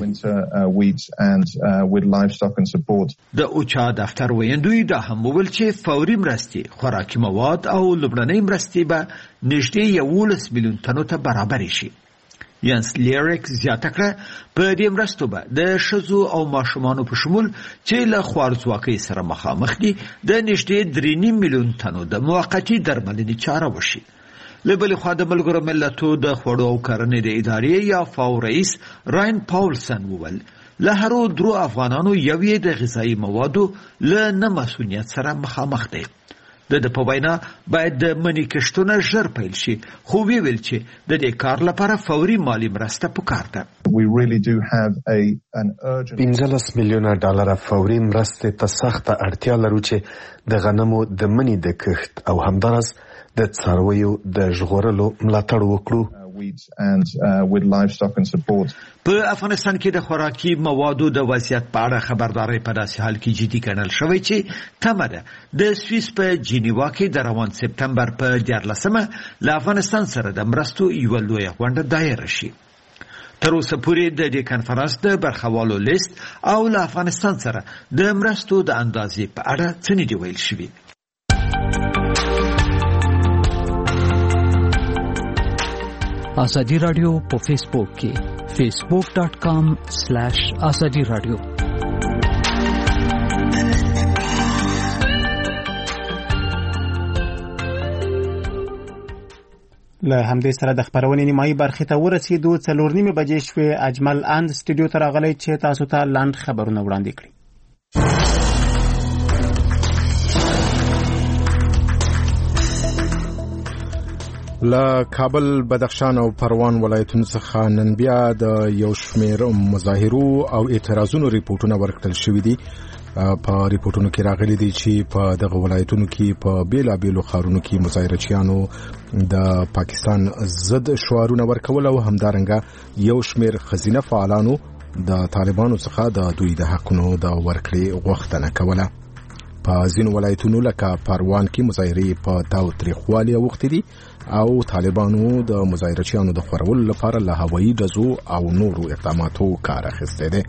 د اوچا دفتر ویندوی دا هم وویل چې فوري مرستې، خوراکي مواد او لومړنۍ مرستې به نږدې 11 میلیون تنو ته برابر شي. ینس لیرک زیاته کړه په دې مرستو به د ښځو او ماشومانو په شمول چې له خوارځواکۍ سره مخامخ دي د نږدې 3.5 میلیون تنو د موقتي درملنې چاره وشي. له بلې خوا د ملګرو ملتونو د خوړو او کرنې د ادارې یا فاو رئیس راین پاولسن وویل له هرو درو افغانانو یوې د غذایي موادو له نه مسؤلیت سره مخامخ دی. د په وینا باید د منی کښتونه ژر پیل شي، خو ویل چې د دې کار لپاره فوري مالی مرسته پکار ده. 15 میلیونه ډالر فوري مرستې ته سخته اړتیا لرو چې د غنمو د منی د کښت او همدارس د څارویو د ژغورلو ملاتړ وکړو. په افغانستان کې د خوراکي موادو د وضعیت په اړه خبرداري په داسې حال کې جدي ګڼل شوی چې تمه ده د سویس په جنیوا کې د روان سپتمبر په 14مه له افغانستان سره د مرستو یوه لویه غونډه دایره شي. تر اوسه پورې د دې کانفرنس د برخوالو لیست او له افغانستان سره د مرستو د اندازې په اړه څه نه دی ویل شوي. ازادي رادیو په فیسبوک کې facebook.com/azadi radio. له همدې سره د خبرونې نیمایي برخې ته ورسېدو. 4:30 بجې شوې. اجمل اند سټوډیو ته راغلی چې تاسو ته لاند خبرونه وړاندې کړي. له کابل، بدخشان او پروان ولایتونو څخه نن بیا د یو شمېر مظاهرو او اعتراضونو ریپورتونه ورکړل شوي دي. په ریپورتونو کې راغلي دي چې په دغه ولایتونو کې په بیلابیلو ښارونو کې مظاهرچیانو د پاکستان ضد شعارونه ورکول او همدارنګه یو شمېر ښځینه فعالانو د طالبانو څخه د دوی د حقونو د ورکړې غوښتنه کوله. په ځینو ولایتونو لکه پروان کې مظاهرې په تاوتریخوالي اوښتې دي او طالبانو د مظاهرچیانو د خورولو لپاره له هوایي ډزو او نورو اقداماتو کار اخیستی دی.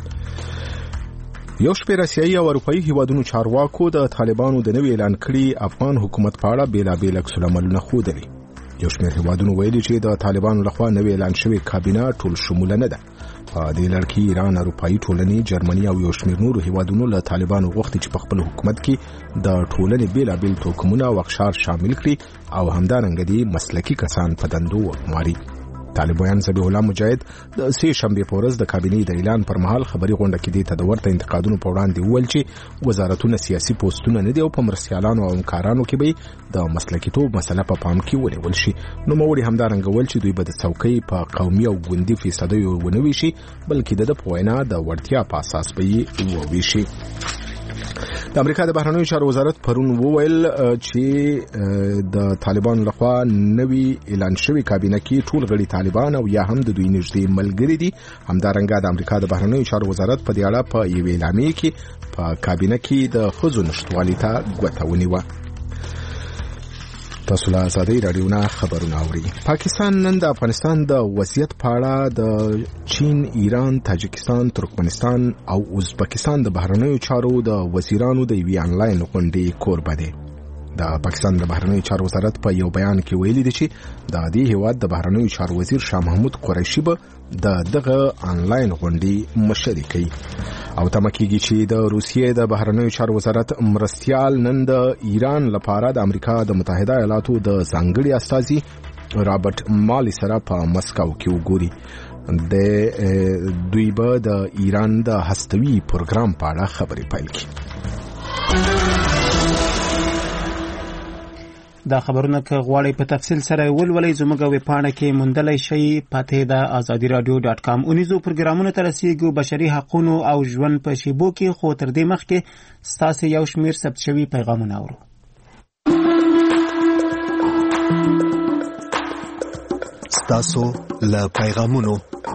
یو شمېر اسیایي او اروپایي هیوادونو چارواکو د طالبانو د نوي اعلان کړي افغان حکومت په اړه بیلابیل عکسالعملونه ښودلي. یو شمېر هیوادونو ویلي چې د طالبانو لخوا نوي اعلان شوې کابینه ټول شموله نه ده. په دې لړ کې ایران، اروپایي ټولنې، جرمني او یو شمېر نورو هیوادونو له طالبانو غوښتي چې په خپل حکومت کې د ټولنې بیلابیل توکمونه او اقشار شامل کړي او همدارنګه دي مسلکي کسان په دندو وګماري. طالبان ذبیح الله مجاهد د سې شنبې په ورځ د کابینې د اعلان پر مهال خبري غونډه کې د ورته انتقادونو په وړاندې وویل چې وزارتونه سیاسي پوسټونه نه دي او په مرستیالانو او همکارانو کې به د مسلکیتوب مسله په پام کې ونیول شي. نو موري همدارنګه ویل چې دوی به د څوکۍ په قومي او ګوندي فیصدیو ونه ویشي بلکې د په وینا د وړتیا په اساس به یې وویشي. د امریکا د بهرنیو چارو وزارت پرون وویل چې د طالبانو لخوا نوي اعلان شوی کابینه کې ټول غړي طالبان او یا هم د دوی نږدې ملګري دي. همدارنګه د امریکا د بهرنیو چارو وزارت په دې اړه په یو اعلامیه کې په کابینه کې د ښځو نشټوالي ته ګوته ونیوه. تاسو له ازادي رادیو نه خبرونه اورئ. پاکستان نن د افغانستان د وضعیت په اړه د چین، ایران، تاجکستان، ترکمنستان او ازبکستان د بهرنیو چارو د وزیرانو د یوې انلاین غونډې کوربه دی. د پاکستان د بهرنیو چارو وزارت په یو بیان کې ویلي دی چې د دې هیواد د بهرنیو چارو وزیر شاه محمود قریشي به دغه انلاین غونډې مشري کوي او تمه کېږي چې د روسیې د بهرنیو چارو وزارت مرستیال نن د ایران لپاره د امریکا د متحده ایالاتو د ځانګړي استازي رابرټ مالی سره په مسکو کې وګوري. دوی به د ایران د هستوي پروګرام په اړه خبرې پیل کړي. دا خبرونه که غواړئ په تفصیل سره ولولئ زموږ ویبپاڼه کې موندلی شئ. پته د azadiradio.com. اونیزو پروګرامونو ته رسیږو بشري حقوقو او ژوند په شیبو کې، خو تر دې مخکې ستاسو یو شمېر ثبت شوي پیغامونه اورو. ستاسو له پیغامونو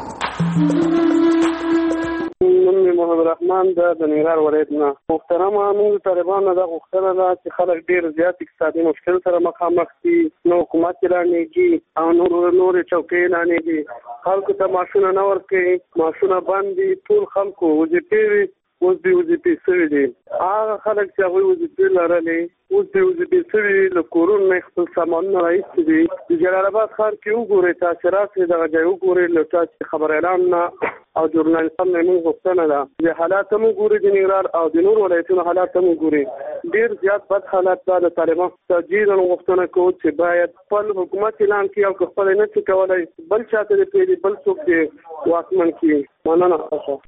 محمد رحمان د ننګرهار ولایت نه. محترمه، موږ طالبانو دا غوښتنه ده چې خلک ډېر زیات اقتصادي مشکل سره مخامخ دي، نو حکومت یې رانیږي او نورې چوکۍ رانیږي، خلکو ته معاشونه نه ورکوي، معاشونه بند دي، ټول خلکو وظیفې وي اوس دې وظیفې سوي دي. هغه خلک چې هغوی وظیفې لرلې اوس دې وظیفې سوي له کورونو نه خپل سامانونه راایستي دي. د جلال آباد ښار کې وګورئ، تاسې راسئ دغه ځای وګورئ، له تاسې خبر اعلان نه او ژورنالستان نه موږ غوښتنه ده د حالات هم وګورئ، د ننګرهار او د نورو ولایتونو حالات هم وګورئ. ډېر زیات بد حالات ده. د طالبان تجدیدا غوښتنه کوو چې باید خپل حکومت اعلان کړي او که خپله نه شي کولی بل چاته دې پرېږدي، بل څوک دې واکمن کړي. مننه.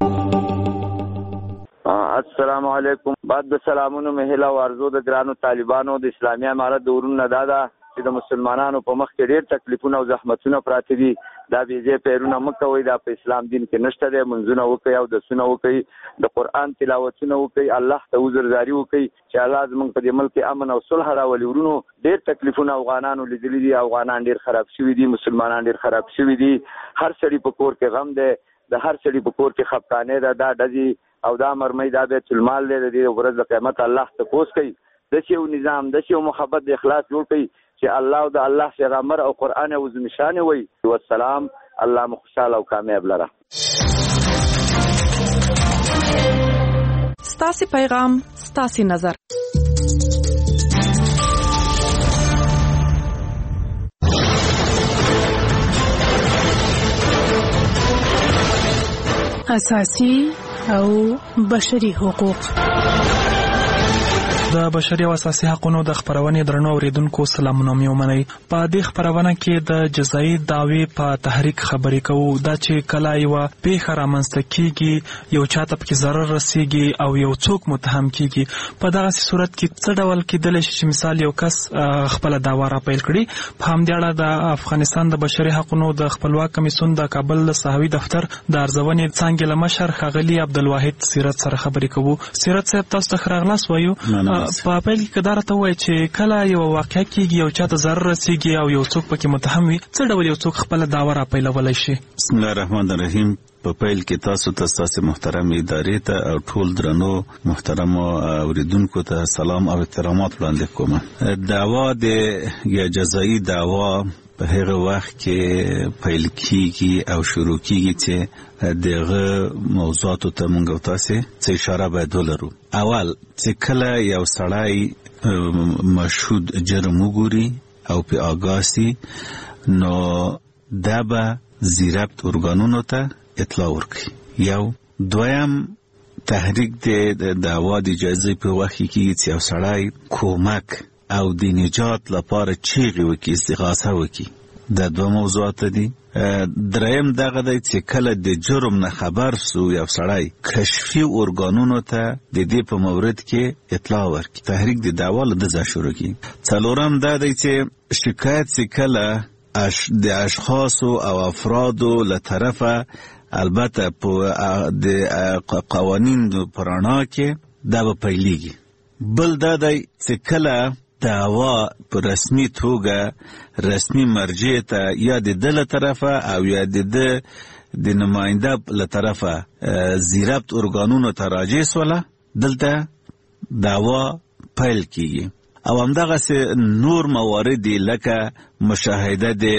السلام علیکم. بعد د سلامونو مهله ورزو د ګرانو طالبانو د اسلامي امارت د ورونو نه دا چې د مسلمانانو په مخ کې ډېر تکلیفونه او زحمتونه پراته دي. دا بېځایه پیرونه مه کوئ، دا په اسلام دین کې نشته دی. منځونه وکړئ او دسونه وکړئ، د قرآن تلاوتونه وکړئ، الله ته عذرزاري وکړئ چې الله زموږ په دې ملک کې امن او صلح راولي. ورونو ډېر تکلیفونه افغانانو لیدلي دي، افغانان ډېر خراب شوي دي، مسلمانان ډېر خراب شوي دي. هر سړي په کور کې غم دی، د هر سړي په کور کې خفقانې ده. دا ډزې او دا مرمۍ دا بیت المال دی، د دې ورځ د قیامت الله تپوس کوي. داسې یو نظام، داسې یو محبت د اخلاص جوړ کړئ چې الله او د الله پیغمبر او قرآن او زمشان وي. والسلام الله مو خوشاله او کامیاب لره. ستاسو پیغام ستاسو نظر. اساسي او بشري حقوق. د بشري او اساسي حقوقو د خبرونې درنو اوریدونکو سلامونه مې ومنئ. په دې خبرونه کې د جزایي دعوې په تحریک خبرې کوو. دا چې کله یو پیښه رامنځته کیږي، یو چاته پکې ضرر رسیږي او یو څوک متهم کیږي، په دغه صورت کې څه ډول کېدلی شي چې مثال یو کس خپل دعوا را پیل کړي. په همدې اړه د افغانستان د بشري حقوقو د خپلواک کمیسیون د کابل صحوي دفتر د ارزونې څانګې له مشر ښاغلي عبدالواحد سیرت سره خبرې کوو. سیرت صاحب، تاسو ته ښه راغلاست وایو. په پیل کې دا راته ووایي چې کله یو واقعه کېږي، یو چاته ضرر رسیږي او یو څوک پکې متهم وي، څه ډول یو څوک خپله دعوه را پیلولی شي؟ بسم الله الرحمن الرحیم. په پیل کې تاسو ته ستاسو محترم ادارې ته او ټول درنو محترمو اوریدونکو ته سلام او احترامات وړاندې کوم. دعوا د یا جزایي دعوا په هغه وخت کې پیل کیږي او شروع کیږي چې دغه موضوعاتو ته موږ تاسو څه اشاره باید ولرو. اول چې کله یو سړی مشهود جرم وګوري او په آگاهی نو دا به زیربط ارګانونو ته اطلاع ورکړي. یو دویم تحریک د دعوا د اجازه په وخت کې چې یو سړی کومک او د نجات لپاره چیغې وکړي، استغاثه وکړي. دا دوه موضوعات دي. دریم دغه دی چې کله د جرم نه خبر سو یو سړی کشفي ارګانونو ته د دې په مورد کې اطلاع ورکړي، تحریک د دعوا له دځه شروع کړي. څلورم دا دی چې شکایت چې کله د اشخاصو او افرادو له طرفه البته په د قوانینو پرانا کې دا به پیلېږي. بل دا دی چې کله دعوا په رسمي توګه رسمي مرجع ته یا د دله طرفه او یا د نماینده له طرفه زیربط ارګانونو ته راجع سوله، دلته دعوا پیل کیږي. او همدغه نور موارد لکه مشاهده د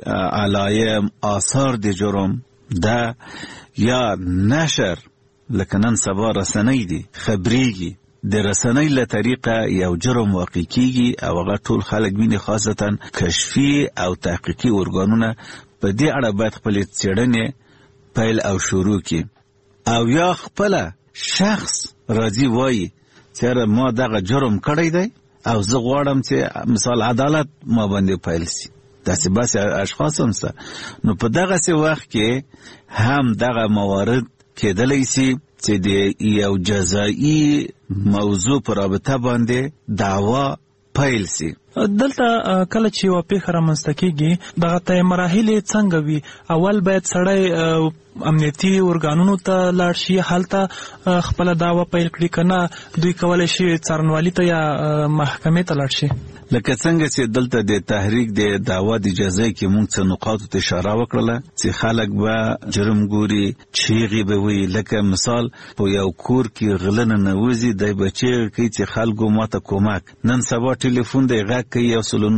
علایم، آثار د جرم دا یا نشر لکه نن سبا رسنۍ دي خبريږي، د رسنۍ له طریقه یو جرم واقع کیږي او هغه ټول خلک ویني، خاصتا کشفي او تحقیقي ارګانونه په دې اړه باید خپل څېړنې پیل او شروع کړي. او یا خپل شخص راځي وایي چې ما دغه جرم کړی دی او زه غواړم چې مثال عدالت ما باندې پیل شي. داسې بس اشخاص هم سته. نو په دغه وخت کې هم دغه موارد کېدلی شي چې د یو جزایي موضوع پر رابطه باندې دعوا پیل شي. دلته کله چې یو پیښه رامنځته کېږي دغه ته مراحل څنګه وي؟ اول باید سړی امنیتي ارګانونو ته لاړ شي، هلته خپل دعوا پیل کړي، کنه دوی کولی شي څارنوالي ته یا محکمې ته لاړ شي؟ لکه څنګه چې دلته د تحریک د دعوا د اجازه کې موږ څه نقاطو ته اشاره وکړله چې خلک به جرم ګوري، چیغې به وي. لکه مثال په یو کور کې غله ننوځي، دی به چیغې کوي چې خلکو ماته کومک. نن سبا ټلیفون دی غږ کوي،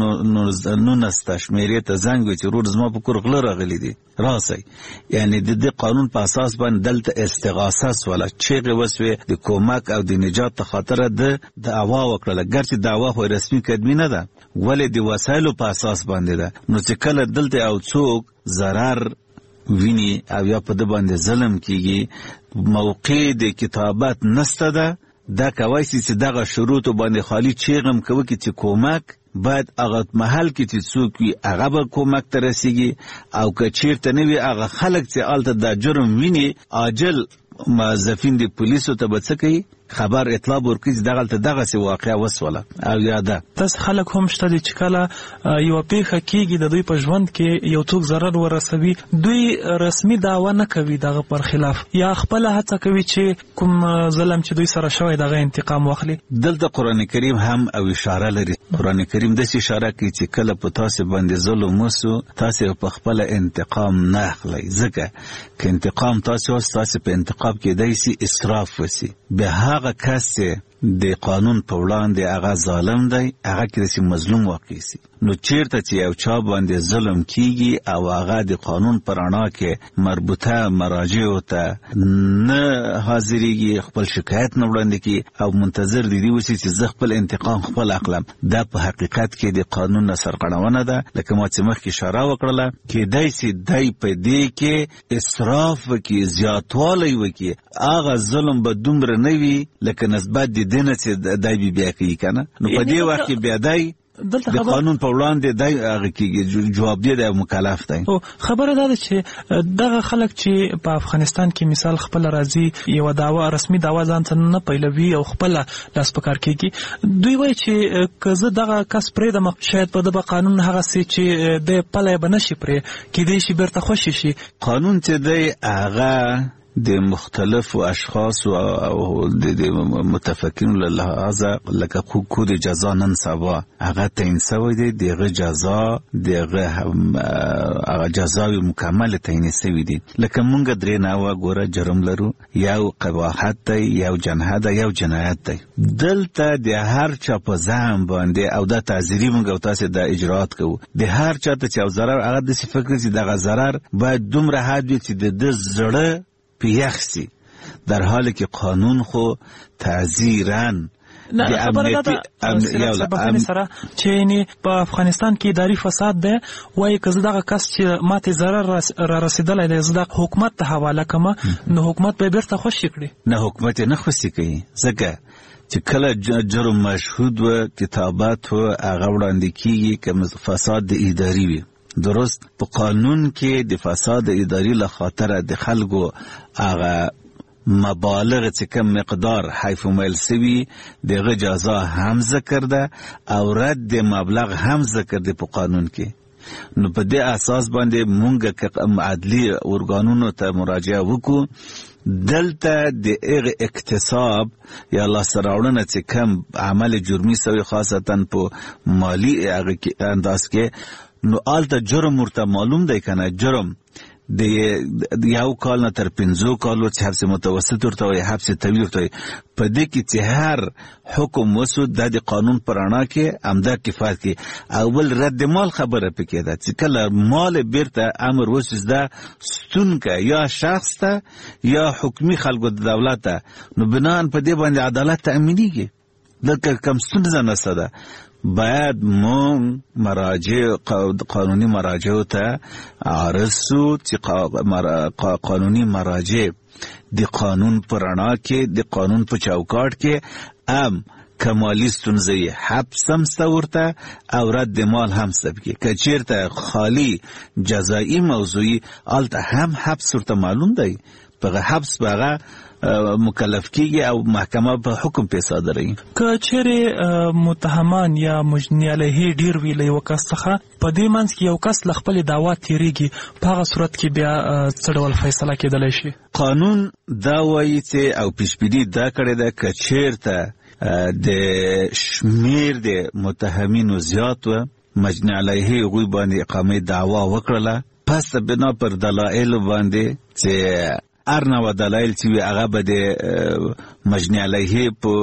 119 شمیرې ته زنګ وي چې ورور زما په کور غله راغلي دي، راسئ. یعنی د دې قانون په اساس باندې دلته استغاثه سوله، چیغې وسوې د کومک او د نجات ته خاطره د دعوا وکړله. ګرچې دعوا خو رسمي کدمي نه ده، ولې د وسایلو په اساس باندې ده. نو چې کله دلته او څوک ضرر ویني او یا په د باندې ظلم کیږي، موقع د کتابت نسته ده، دا کوي چې دغه شروطو باندې خالی چیغم کوي چې کومک باید هغه محل کې چې څوک وي هغه به کومک ته رسیږي. او که چیرته نه وي هغه خلک چې هلته دا جرم ویني عاجل موظفین د پولیسو ته به څه کوي؟ خبر اطلاع ورکړي چې دغلته دغسې واقعه وسوله او یا ده. داسې خلک هم شته دي چې کله یوه پیښه کېږي د دوی په ژوند کې یو څوک ضرر ورسوي، دوی رسمي دعوه نه کوي دغه پر خلاف، یا خپله هڅه کوي چې کوم ظلم چې دوی سره شوی دغه انتقام واخلي. دلته قرآن کریم هم او اشاره لري. قرآن کریم داسې اشاره کوي چې کله په تاسې باندې ظلم وسو تاسې په خپله انتقام نه اخلئ، ځکه که انتقام تاسې په انتقام کېدی سي اسراف وسي. به هغه کس چې د قانون په وړاندې هغه ظالم دی، هغه کې چې مظلوم واقع سي. نو چیرته چې یو چا باندې ظلم کیږي او هغه د قانون پر رڼا کې مربوطه مراجعو ته نه حاضرېږي، خپل شکایت نه وړاندې کوي او منتظر دي اوسي چې زه خپل انتقام خپل اخلم، دا په حقیقت کې د قانون نه سرغړونه ده. لکه ما چې مخکې اشاره وکړله، کېدای سي دی په دې کې اسراف وکړي، زیاتوالی وکړي، هغه ظلم به دومره نه وي لکه نسبت د دې نه چې دی بیا کوي که نه. نو په دې وخت کې بیا دی د قانون په وړاندې دی هغه کېږي جوابدې دی او مکلف دی. خبره دا ده چې دغه خلک چې په افغانستان کې مثال خپل راځي یو دعوا رسمي دعوا ځان ته نه پیلوي او خپل لاس په کار کېږي، دوی وایي چې که زه دغه کس پرېږدم شاید په دغه قانون هغسې چې دی پلی به نه شي پرې کېدای شي بیرته خوشې شي. قانون چې دی هغه د مختلفو اشخاصو او د متفقینو له لحاظه لکه کود جزا نن سبا هغه تعیین شوی دی، دغه جزا هغه جزاوی مکمل تعیین شوی دی. لکه مونږ درې نوعه ګوره جرم لرو، یو قباحت دی، یو جنایت دی، یو جنایت دی. دلته د هر چا په ذهن باندې او دا تعزیري مونږ او تاسې دا اجراات کوو، د هر چا ته چې یو ضرر هغه داسې فکر چې دغه ضرر باید دومره حد وي چې د ده زړه پیخسی، در حالی که قانون خو تعزیرن نه خبره ده سبقانی سره چې یعنی په افغانستان کې اداري فساد ده، وایي که زه دغه کس چې ماته ضرر را رسېدلی دی زه دغه حکومت ته حواله کړم، نو حکومت به یې بیرته خوشي کړي. نه حکومت یې نه خوشي کوي، ځکه چې کله جرم مشهود و کتابت و هغه وړاندې کېږي که فساد د اداري وي. درست په قانون کې د فساد اداري له خاطره د خلکو هغه مبالغ چې کم مقدار حیف میل سوي دغه جزا هم ذکر ده او رد مبلغ هم ذکر ده په قانون کې. نو په دې اساس باندې مونږ که عدلي ارګانونو ته مراجعه وکړو، دلته د هغه اکتساب یا لاسته راوړنه چې کم عمل جرمي سوي خاصتا په مالی هغه انداز کې، نو آلته جرم ورته معلوم دی کنه، جرم د یو کال نه تر 5 کالو چې حبس متوسط ورته وي، حبس طویل ورته وي. په دې کې چې هر حکم وسو د قانون پر رڼا کې همدا کفایت کوي. اول رد مال خبره پکې ده چې کله مال بیرته امر وسوس ده ستون که یا شخص ته یا حکومي خلکو د دولت ته، نو بنان په دې باندې عدالت تأمینیږي. دلته کم ستونزه نشته ده. باید مون مراجع قانونی مراجع ته عرض سو چې قانونی مراجع د قانون پر رڼا کې د قانون په چوکاټ کې کمالی ستونزه حبس هم ورته او رد مال هم سبکی که چیرته خالی جزایی موضوعی آلته هم حبس ورته معلوم دی، بغه حبس بغه مکلف کیږي او محکمه په حکم په صادري. که چیرې متهمان یا مجنی علیه ډیر وی له وکاس څخه په دې منځ کې یو کس ل خپل دعوا تیریږي، په هغه صورت کې بیا څه ډول فیصله کېدلی شي؟ قانون دا وایي چې او پیشبیني دا کړې ده که چیرته د شمیر د متهمینو زیات و مجنی علیه غوی باندې اقامه دعوا وکړله، پس بنا پر دلایل باندې چې ارنه دلایل چې هغه به د مجنی علیه په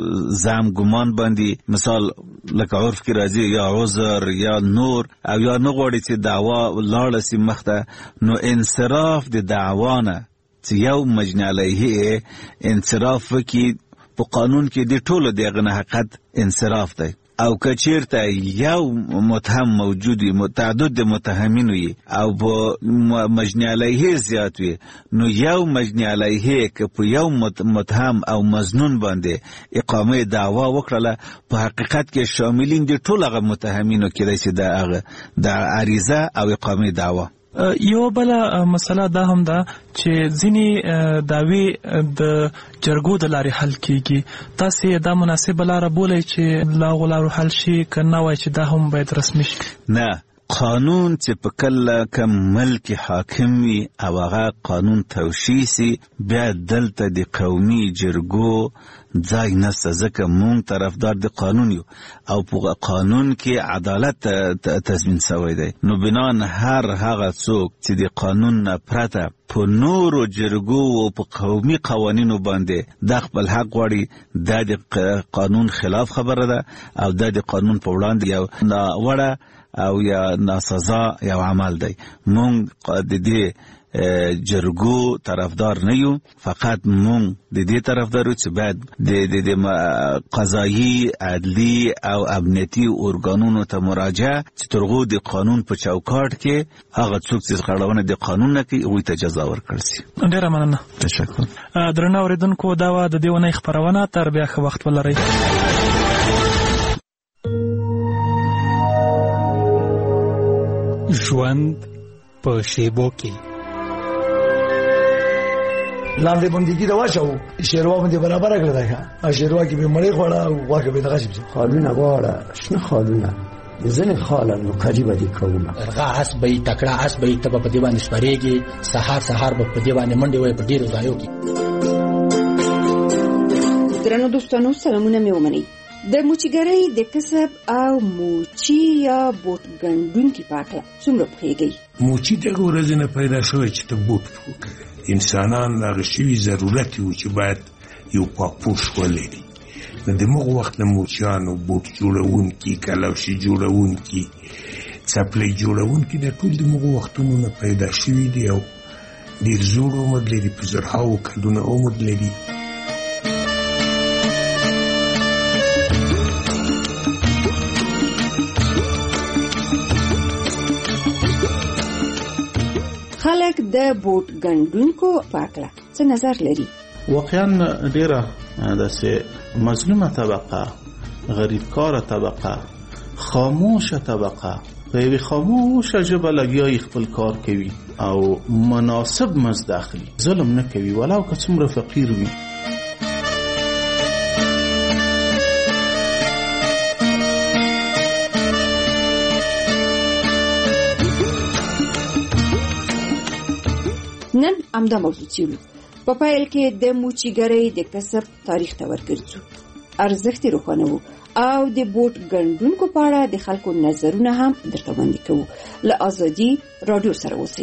زم ګمان باندې مثال لکه عرف کې راځي یا عذر یا نور او یا نه غواړي چې دعوا لاړه سي مخته، نو انصراف د دعوا نه چې یو مجنی علیه انصراف وکړي په قانون کې د ټولو دغه نه حقیقت انصراف دی. او کچیرته یو متهم موجود وي، متعدد د متهمین وي او په مجنی علیه زیات وي، نو یو مجنی علیه که په یو متهم او مظنون باندې اقامه دعوا وکړله، په حقیقت کې شاملین د ټول هغه متهمینو کې دی د عریضه او اقامه دعوا. یو بل مسله دا هم ده چې ځینې دعوی د جرګو د لارې حل کیږي، تاسې دا مناسبه لاره بولئ چې لا غو لارو حل شي که نه وای چې دا هم باید رسمي شي؟ نه، قانون چې په کله کم ملک حاکم وي او هغه قانون توشیح سي بیا دلته د قومي جرګو ځای نشته ځکه مونږ طرفدار د قانون یو او په قانون کې عدالت تضمین شوی دی نو بنان هر هغه څوک چې د قانون نه پرته په نورو جرګو او په قومي قوانینو باندې د خپل حق غواړي د قانون خلاف خبره ده او د قانون په وړاندې یو ناوړه او یا ناسزا یو عمل دی مونږ د دې جرګو طرفدار نه یو فقط مونږ د دې طرفدار یو چې باید د قضایي عدلی او امنیتي ارګانونو ته مراجعه چې ترغو د قانون په چوکاټ کې هغه څوک چې غړونه د قانون نه کوي هغوی ته جزا ورکړل شي. ډېره مننه. تشکر. درنه اورېدونکو دا وه د دې اونۍ خپرونه تر بیا ښه وخت ولرئ. ژوند په شیبو کې لاندې بندګي دا واچو شیروا باندې برابر کړل دا شیروا کې به مړی خوړه او واکه به دغه شي خالونه غواړه شنه خالونه ځنه خاله نو کړي به دي کومه هغه اس به تکړه اس به ته په دې باندې سپریږي سحر به په دې باندې منډي وای په ډیرو ځایو کې. درنو دوستانو سلامونه مې ومنئ. د موچیګرۍ د کسب او موچی یا بوټ ګنډونکي په اړه څومره پوهیږئ؟ موچی دغه ورځ نه پیدا شوی چې ته بوټ وکړې. انسانان هغه شوي ضرورت و چې باید یو پاپوش ولري. نو د موږ وخت نه موچیانو بوټ جوړونکي کلوشي جوړونکي څپلۍ جوړونکي د ټول د موږ وختونو نه پیدا شوي دي او ډېر زوړ عمر لري په زرهاوو کلونه عمر لري. خلک د بوټ ګنډونکو په اړه څه نظر لري؟ واقعا ډیره داسې مظلومه طبقه، غریبکاره طبقه، خاموشه طبقه په یوې خاموشه ژبه لګیایي خپل کار کوي او مناسب مزد اخلي، ظلم نه کوي ولو که څومره فقیر وي. نن همدا موضوع څیړو. په پیل کې د موچیګرۍ د کسب تاریخ ته ورګرځو، ارزښت یې روښانه وو او د بوټ ګنډونکو په اړه د خلکو نظرونه هم درته وړاندې کوو. له ازادي راډیو سره اوسئ.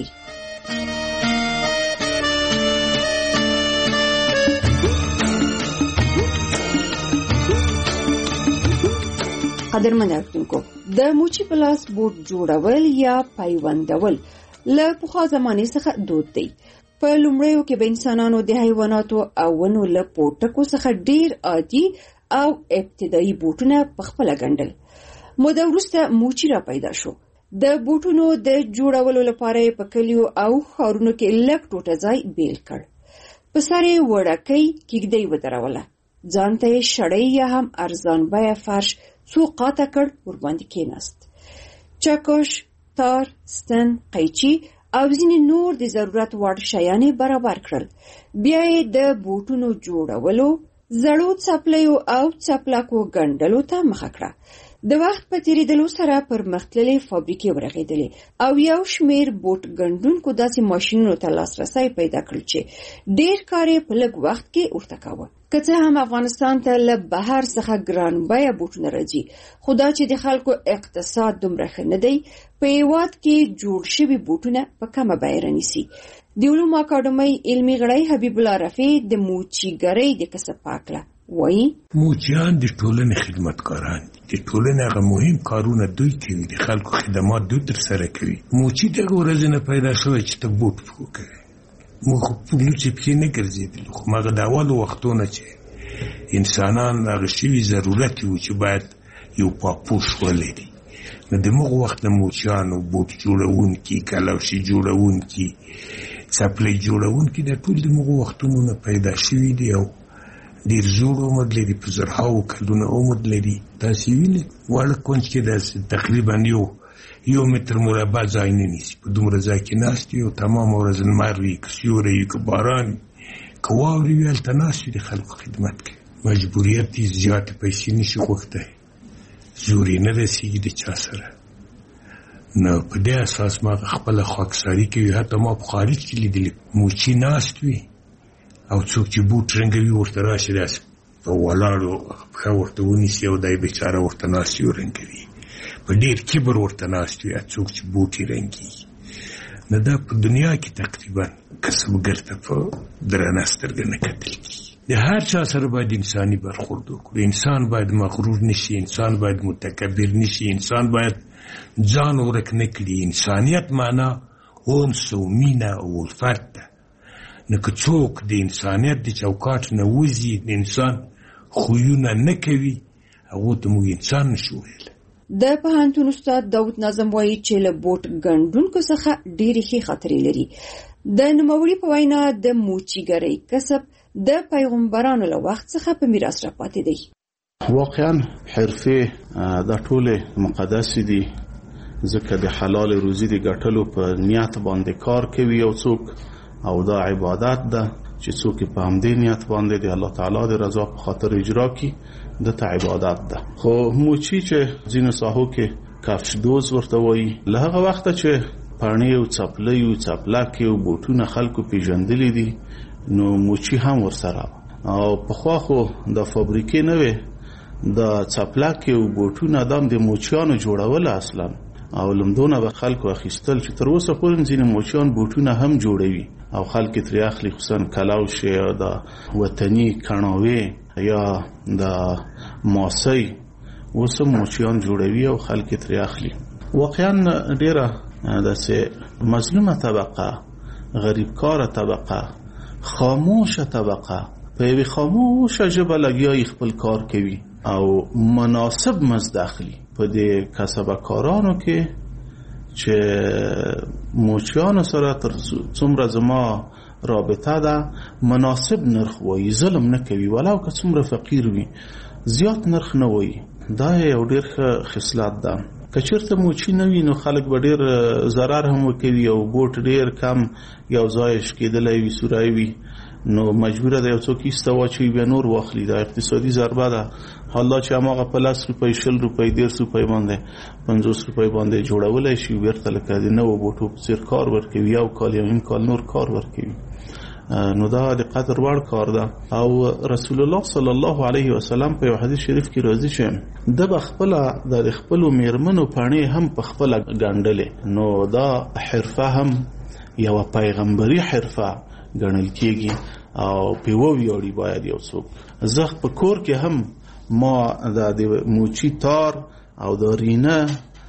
قدرمن اورېدونکو، د موچي په لاس بوټ جوړول یا پیوندول له پخوا زمانې څخه دود دی. په لومړیو کې به انسانانو د حیواناتو او ونو له پوټکو څخه ډیر عادي او ابتدایي بوټونه په خپله ګنډل. موده وروسته موچي را پیدا شو. د بوټونو د جوړولو لپاره یې په کلیو او ښارونو کې لږ ټوټه ځای بیل کړ. په سر یې وړکۍ کیږدۍ ودروله. ځان ته یې شړۍ یا هم ارزان بیه فرش څو قاطه کړ، ورباندې کېناست. چکش، تار، ستن، قیچي او ځینې نور د ضرورت وړ شیانې برابر کړل. بیا یې د بوټونو جوړولو، زړو څپلیو او څپلکو ګنډلو ته مخه کړه. د وخت په تیریدلو سره پرمختللې فابریکې ورغېدلې او یو شمېر بوټ ګنډونکو داسې ماشینونو ته لاسرسی پیدا کړل چې ډېر کار یې په لږ وخت کې ورته کاوه. که څه هم افغانستان ته له بهر څخه ګران بیه بوټونه راځي، خو دا چې د خلکو اقتصاد دومره ښه نه دی، په هېواد کې جوړ شوي بوټونه په کمه بیه رانیسي. د علومو اکاډمۍ علمي غړی حبیب الله رفیع د موچیګرۍ د کسب په هکله وایي: موچیان د ټولنې خدمتګاران دي. د ټولنې هغه مهم کارونه دوی کوي، د خلکو خدمات دوی ترسره کوي. موچي دغه ورځې نه پیدا شوی چې ته بوټ وکړې. موږ په لوڅې پښې نه ګرځېدلو، خو هغه د اولو وختونه چې انسانان هغه شوي ضرورت و چې باید یو پاپوش ولري. نو د موږ وخت د موچیانو بوټ جوړونکي، کلوشي جوړونکي، څپلۍ جوړونکي د ټول د موږ وختونو نه پیدا شوي دي او ډېر زوړ عمر لري، په زرهاوو کلونه عمر لري. تاسې وینئ واړه کونج کې داسې تقریبا یو متر مربع ځای نه نیسي. په دومره ځای کې ناست وي او تمام ورځ لمر وي، که سیوری وي، که باران وي، که واورې وي، هلته ناست وي، د خلکو خدمت کوي. مجبوریت یې زیاتې پیسې نشي غوښتی، زور یې نه رسېږي د چا سره. نو په دې اساس ما خپل خاکساري کوي. حتی ما په خارج کې لیدلی موچي ناست وي او څوک چې بوټ رنګوي ورته راشي داسې په ولاړو پښه ورته ونیسي او دی بیچاره ورته ناست وي رنګوي، په ډېر کبر ورته ناست وي څوک چې بوټ یې رنګي. نو دا په دنیا کې تقریبا کسبګر ته په درنه سترګه نه کتل کېږي. د هر چا سره باید انساني برخورد وکړو. انسان باید مغرور نشي، انسان باید متکبر نشي، انسان باید ځان ورک نه کړي. انسانیت معنا انس او مینه او الفت ده. نو که څوک د انسانیت د چوکاټ نه وځي، د انسان خویونه نه کوي، هغو ته موږ انسان نشو ویلی. د پوهنتون استاد داود ناظم وایي چې له بوټ ګنډونکو څخه ډېرې ښې خاطرې لري. د نوموړي په وینا د موچیګرۍ کسب د پیغمبرانو له وخت څخه په میراث راپاتې دی. واقعا حرفې دا ټولې مقدسې دي، ځکه د حلال روزي د ګټلو په نیت باندې کار کوي یو څوک، او دا عبادت ده چې څوک په همدې نیت باندې د الله تعالی د رضا په خاطر اجرا کړي، دته عبادت ده. خو موچي چې ځینو ساحو کې کفش دوز ورته وایي، له هغه وخته چې پاڼې او څپلۍ او څپلکې او بوټونه خلکو پیژندلي دي، نو موچي هم ورسره. او پخوا خو د فابریکې نه وې، د څپلکې او بوټونه دام د موچیانو جوړول اصلا، او لمدونه به خلکو اخیستل چې تر اوسه پورې ځینې موچیان بوټونه هم جوړوي او خلک ترې اخلي، خصوصا کلاوش یا د وطني کڼاوې یا د ماسۍ اوس هم موچیان جوړوي او خلک ترې اخلي. واقعا ډیره داسې مظلومه طبقه، غریبکاره طبقه، خاموشه طبقه په یوې خاموشه ژبه لګیایي خپل کار کوي او مناسب مزد اخلي. په دې کسبه کارانو کې چې موچیانو سره تر څومره زما رابطه ده، مناسب نرخ وایي، ظلم نه کوي، ولو که څومره فقیر وي زیات نرخ نه وایي. دا یو ډېر ښه خصلت ده. که چېرته موچي نه وي نو خلک به ډېر ضرر هم وکوي او بوټ ډېر کم یو ځای شکېدلی وي، سوری وي، نو مجبوره ده یو څوک ایسته واچوي بیا نور واخلي. دا اقتصادي ضربه ده. حالا چې هماغه په 10 روپۍ 20 روپۍ 150 روپۍ باندې 50 روپۍ باندې جوړولی شي، بیرته لکه د نوو بوټو په څېر کار ورکوي، یو کال یا نیم کال نور کار ورکوي. نو دا د قدر وړ کار ده. او رسول الله صلی الله علیه وسلم په یو حدیث شریف کې راځي چې د بخپله د خپلو میرمنو پاڼې هم په خپله ګنډلې. نو دا حرفه هم یوه پیغمبري حرفه ګڼل کېږي او په ویاړي باید یو څوک. زه په کور کې هم ما د موچي تار او د رینه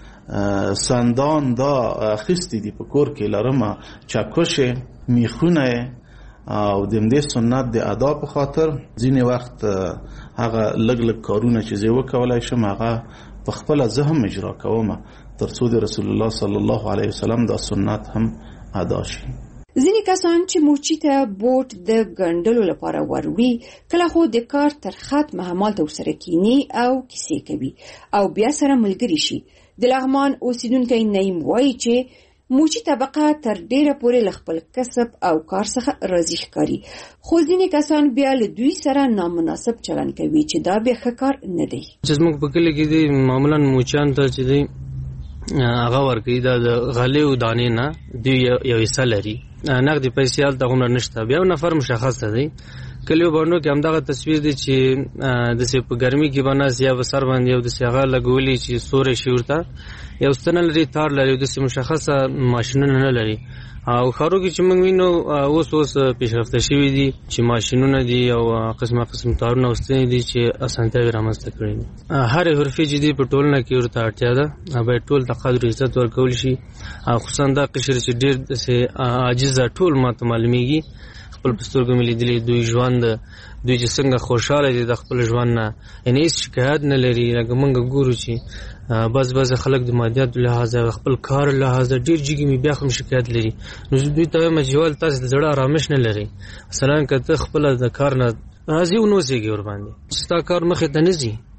سندان دا اخیستی دي، په کور کې لرم، چکشه، میخونه او د دې سنت د ادا په خاطر ځینې وخت هغه لږ لږ کارونه چې زه وکولای شم هغه په خپل زه هم اجرا کوم تر څو د رسول الله صلی الله علیه وسلم دا سنت هم ادا شي. ځینې کسان چې موچي ته بوټ د ګنډلو لپاره وروړي، کله خو د کار تر ختمه همالته ورسره کینی او کیسې کوي او بیا سره ملګري شي. د لغمان اوسیدونکی نعیم وایي چې موچي طبقه تر ډیره پورې له خپل کسب او کار څخه راضي ښکاري، خو ځینې کسان بیا له دوی سره نامناسب چلند کوي چې دا بیا ښه کار نه دی. چې زموږ په کلي کې دی معمولا موچیان ته چې دی هغه ورکوي دا د غلې او دانې نه دوی یو حصه لري، نقدې پیسې هلته هغومره نشته. بیا یو نفر مشخص دی. کلیو باندې کې همدغه تصویر دی چې داسې په ګرمي کې به ناست یا به سر باندې یو داسې هغه لګولي چې سوری شي ورته، یو ستنه لري، تار لري، داسې مشخصه ماشینونه نه لري. او ښارو کې چې موږ وینو اوس پیشرفته شوي دي چې ماشینونه دي او قسمه قسم تارونه او ستنې دي چې اسانتیاوې رامنځته کړي دي. هرې حرفې چې دي په ټولنه کې ورته اړتیا ده، باید ټول ته قدر عزت ورکول شي. خصوصا دا قشر چې ډېر داسې عاجزه ټول ماته معلومیږي. خپل په سترګو مې لیدلي دوی ژوند، دوی چې څنګه خوشحاله دي د خپل ژوند نه، یعنې هېڅ شکایت نه لري. لکه موږ ګورو چې بعض خلک د مادیاتو لحاظه خپل کار لحاظه ډېر جګي مې بیا هم شکایت لري. نو دوی ته وایم چې ول تاسو د زړه آرامش نه لرئ. مثلا که ته خپله د کار نه راضي ونوسېږې ورباندې چې ستا کار مخې ته نه ځي،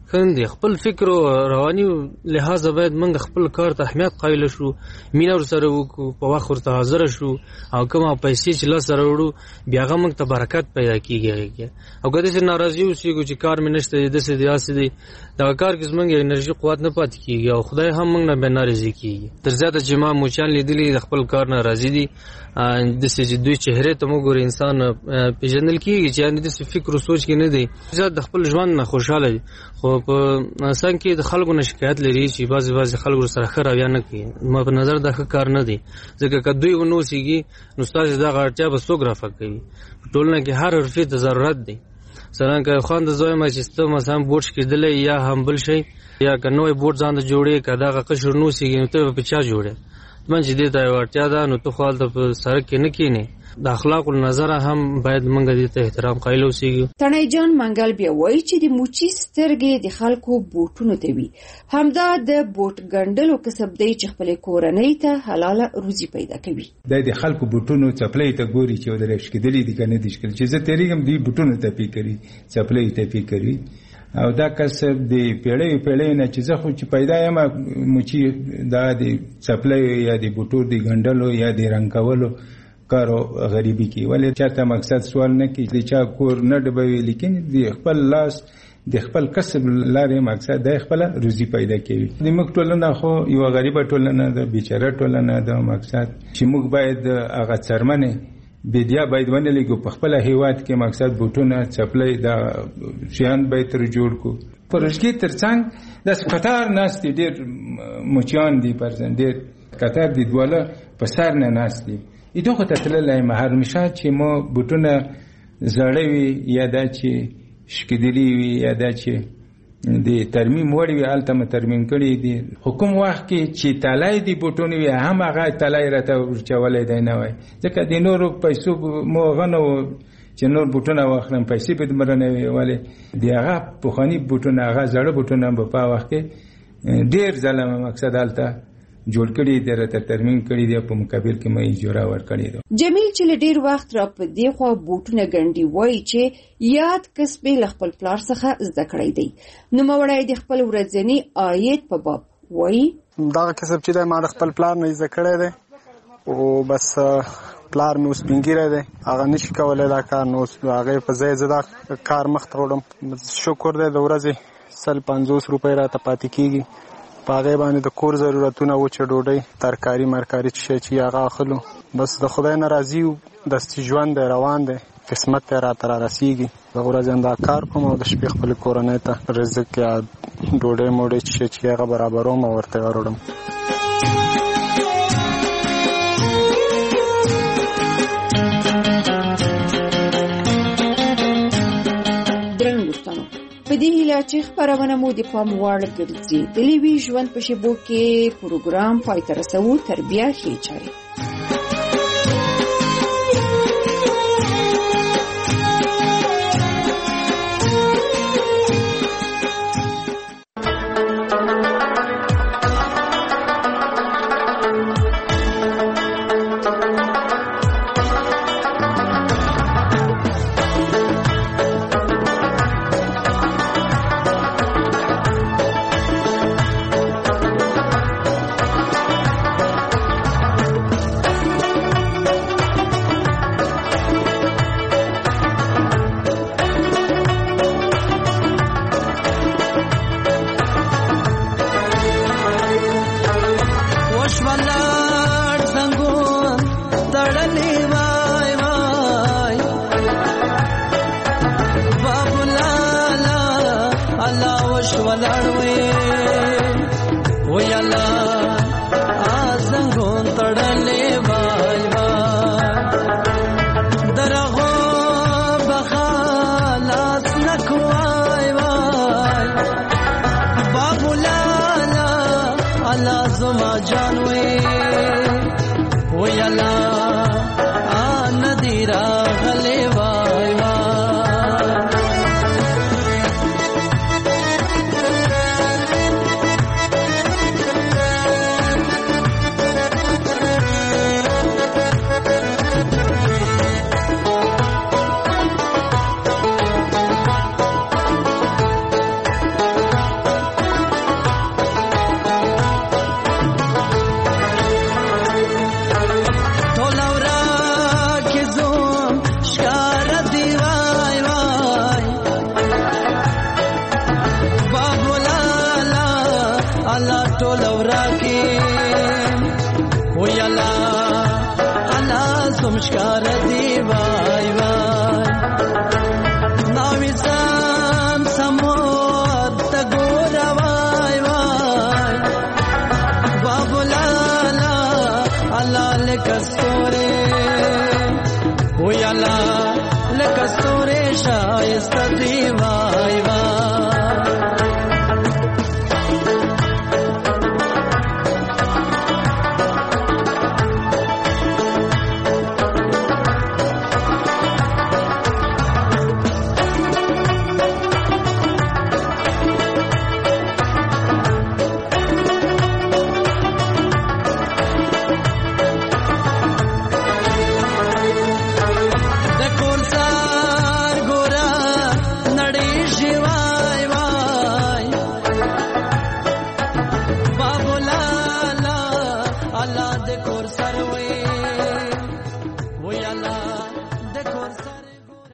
خندي خپل فکر او رواني لحاظ باید موږ خپل کار ته اهمیت قایل شو مینه ور سره وکړو په وخت ورته حاضر شو او کوم پیسې چې لا سره وړو بیا هغه موږ ته برکت پیدا کیږي او کله چې ناراضي اوسېږو چې کار مې نشته د څه دیاسې دی دا کار کې زمونږ انرژي قوت نه پاتې کیږي او خدای هم موږ نه به ناراضي کیږي تر زیاته چې ما موچان لیدلي د خپل کار نه راضي دي د څه دوی چهره ته موږ انسان پیژندل کیږي چې د څه فکر او سوچ کې نه دی زیات د خپل ژوند نه خوشاله دي خو په څنګه کې د خلکو نه شکایت لري چې بعضی خلکو سره خره بیا نه کوي ما په نظر دا کار نه دی ځکه کدوې ونو سیږي نو تاسو دا غړتیا به سوګرافه کوي ټولنه کې هر حرفي ته ضرورت دی څنګه خوان د زوی ما چې ستو مثلا بوټ کېدلې یا هم بل شي یا کنوې بوټ ځان د جوړې کدا قشر نو سیږي نو ته په چا جوړې من چې دې ته ورتیا ده نو ته خپل د سره کې نه کینې د اخلاق النظر هم باید موږ دې ته احترام قایل اوسېږو تڼي جان منګل بیا وایي چې د موچي سترګې د خلکو بوټونو ته وي همدا د بوټ ګنډلو کسب دی چې خپل کورنۍ ته حلاله روزي پیدا کوي د خلکو بوټونو چپلې ته ګوري چې ودرې شکېدلې دي کنه دي شکل چې زه تیریږم دی بوټونو ته پی کوي چپلې ته پی کوي او دا کسب دی پیړې نه چې زه خو چې پیدا یم موچي دا دی چپلې یا دی بوټو دی ګنډلو یا دی رنگ کولو کارو غریبی کی ولې چاته مقصد سوال نه کی چې چا کور نه ډبوي لیکن د خپل لاس د خپل کسب لارې مقصد د خپل روزي پیدا کوي د موږ ټولنه خو یو غریبه ټولنه ده بیچاره ټولنه ده مقصد چې موږ باید هغه څرمنه بيدیا باید ونه لګو په خپل هیواد کې مقصد بوټونه چپلې دا شیان به تر جوړ کو پرشګي ترڅنګ د قطار ناس دي ډېر مچان دي پرځن ډېر قطار دي دواله په سر نه ناس دي ایدوغه ته تللای مهر میشه چې مو بوټونه زړوي یا دا چې شکدلی وي یا دا چې د ترمیم وړي وي الته ترمیم کړي دي حکومت وخت کې چې تلای دي بوټونه وي هم هغه تلای راته ورچولای دی نه وای ځکه د نورو پیسو مو غنو چې نور بوټونه واخلم پیسې به دمرنه وي ولی دی هغه پوخانی بوټونه هغه زړه بوټونه په وخت کې ډیر ظلم مقصد الته جوړ کړي درته ترمیم کړي دی په مقابل کې مې جوړا ور کړی دی جمیل چې ډیر وخت را په دی خو بوټونه ګنډي وای چې یاد کسب له خپل پلار څخه زده کړی دی نو مړای د خپل ورځنی عاید په باب وای دا کسب چې ما د خپل پلار نه زده کړی دی او بس پلار مې اوس پینګیره دی هغه نشي کولای دا کار نو هغه په ځای زده کار مخ ته وړم شکر دی د ورځې 150 روپۍ راته پاتې کیږي پاغه باندې د کور ضرورتونه و چې ډوډۍ ترکاری مرکاری چې هغه اخلو بس د خدای ناراضي د ژوند روان دی قسمت ته را تر رسیږي د ورځې انده کار کوم او د شپې خپل کورنۍ ته رزق یا ډوډۍ موډۍ چې هغه برابروم او ورته وروړم په دې هیله چې خبرونه مو د پام وړ ګرځي د لیوي ژوند په شیبو کې پروګرام پای ته رسو تربیه ښه چاري خاورا کې ویلا انا سمشکار دی وای وای ناوی سم سمور تګور وای وای بابو لالا الله لکستوره ویلا لکستوره شایسته دی وای وای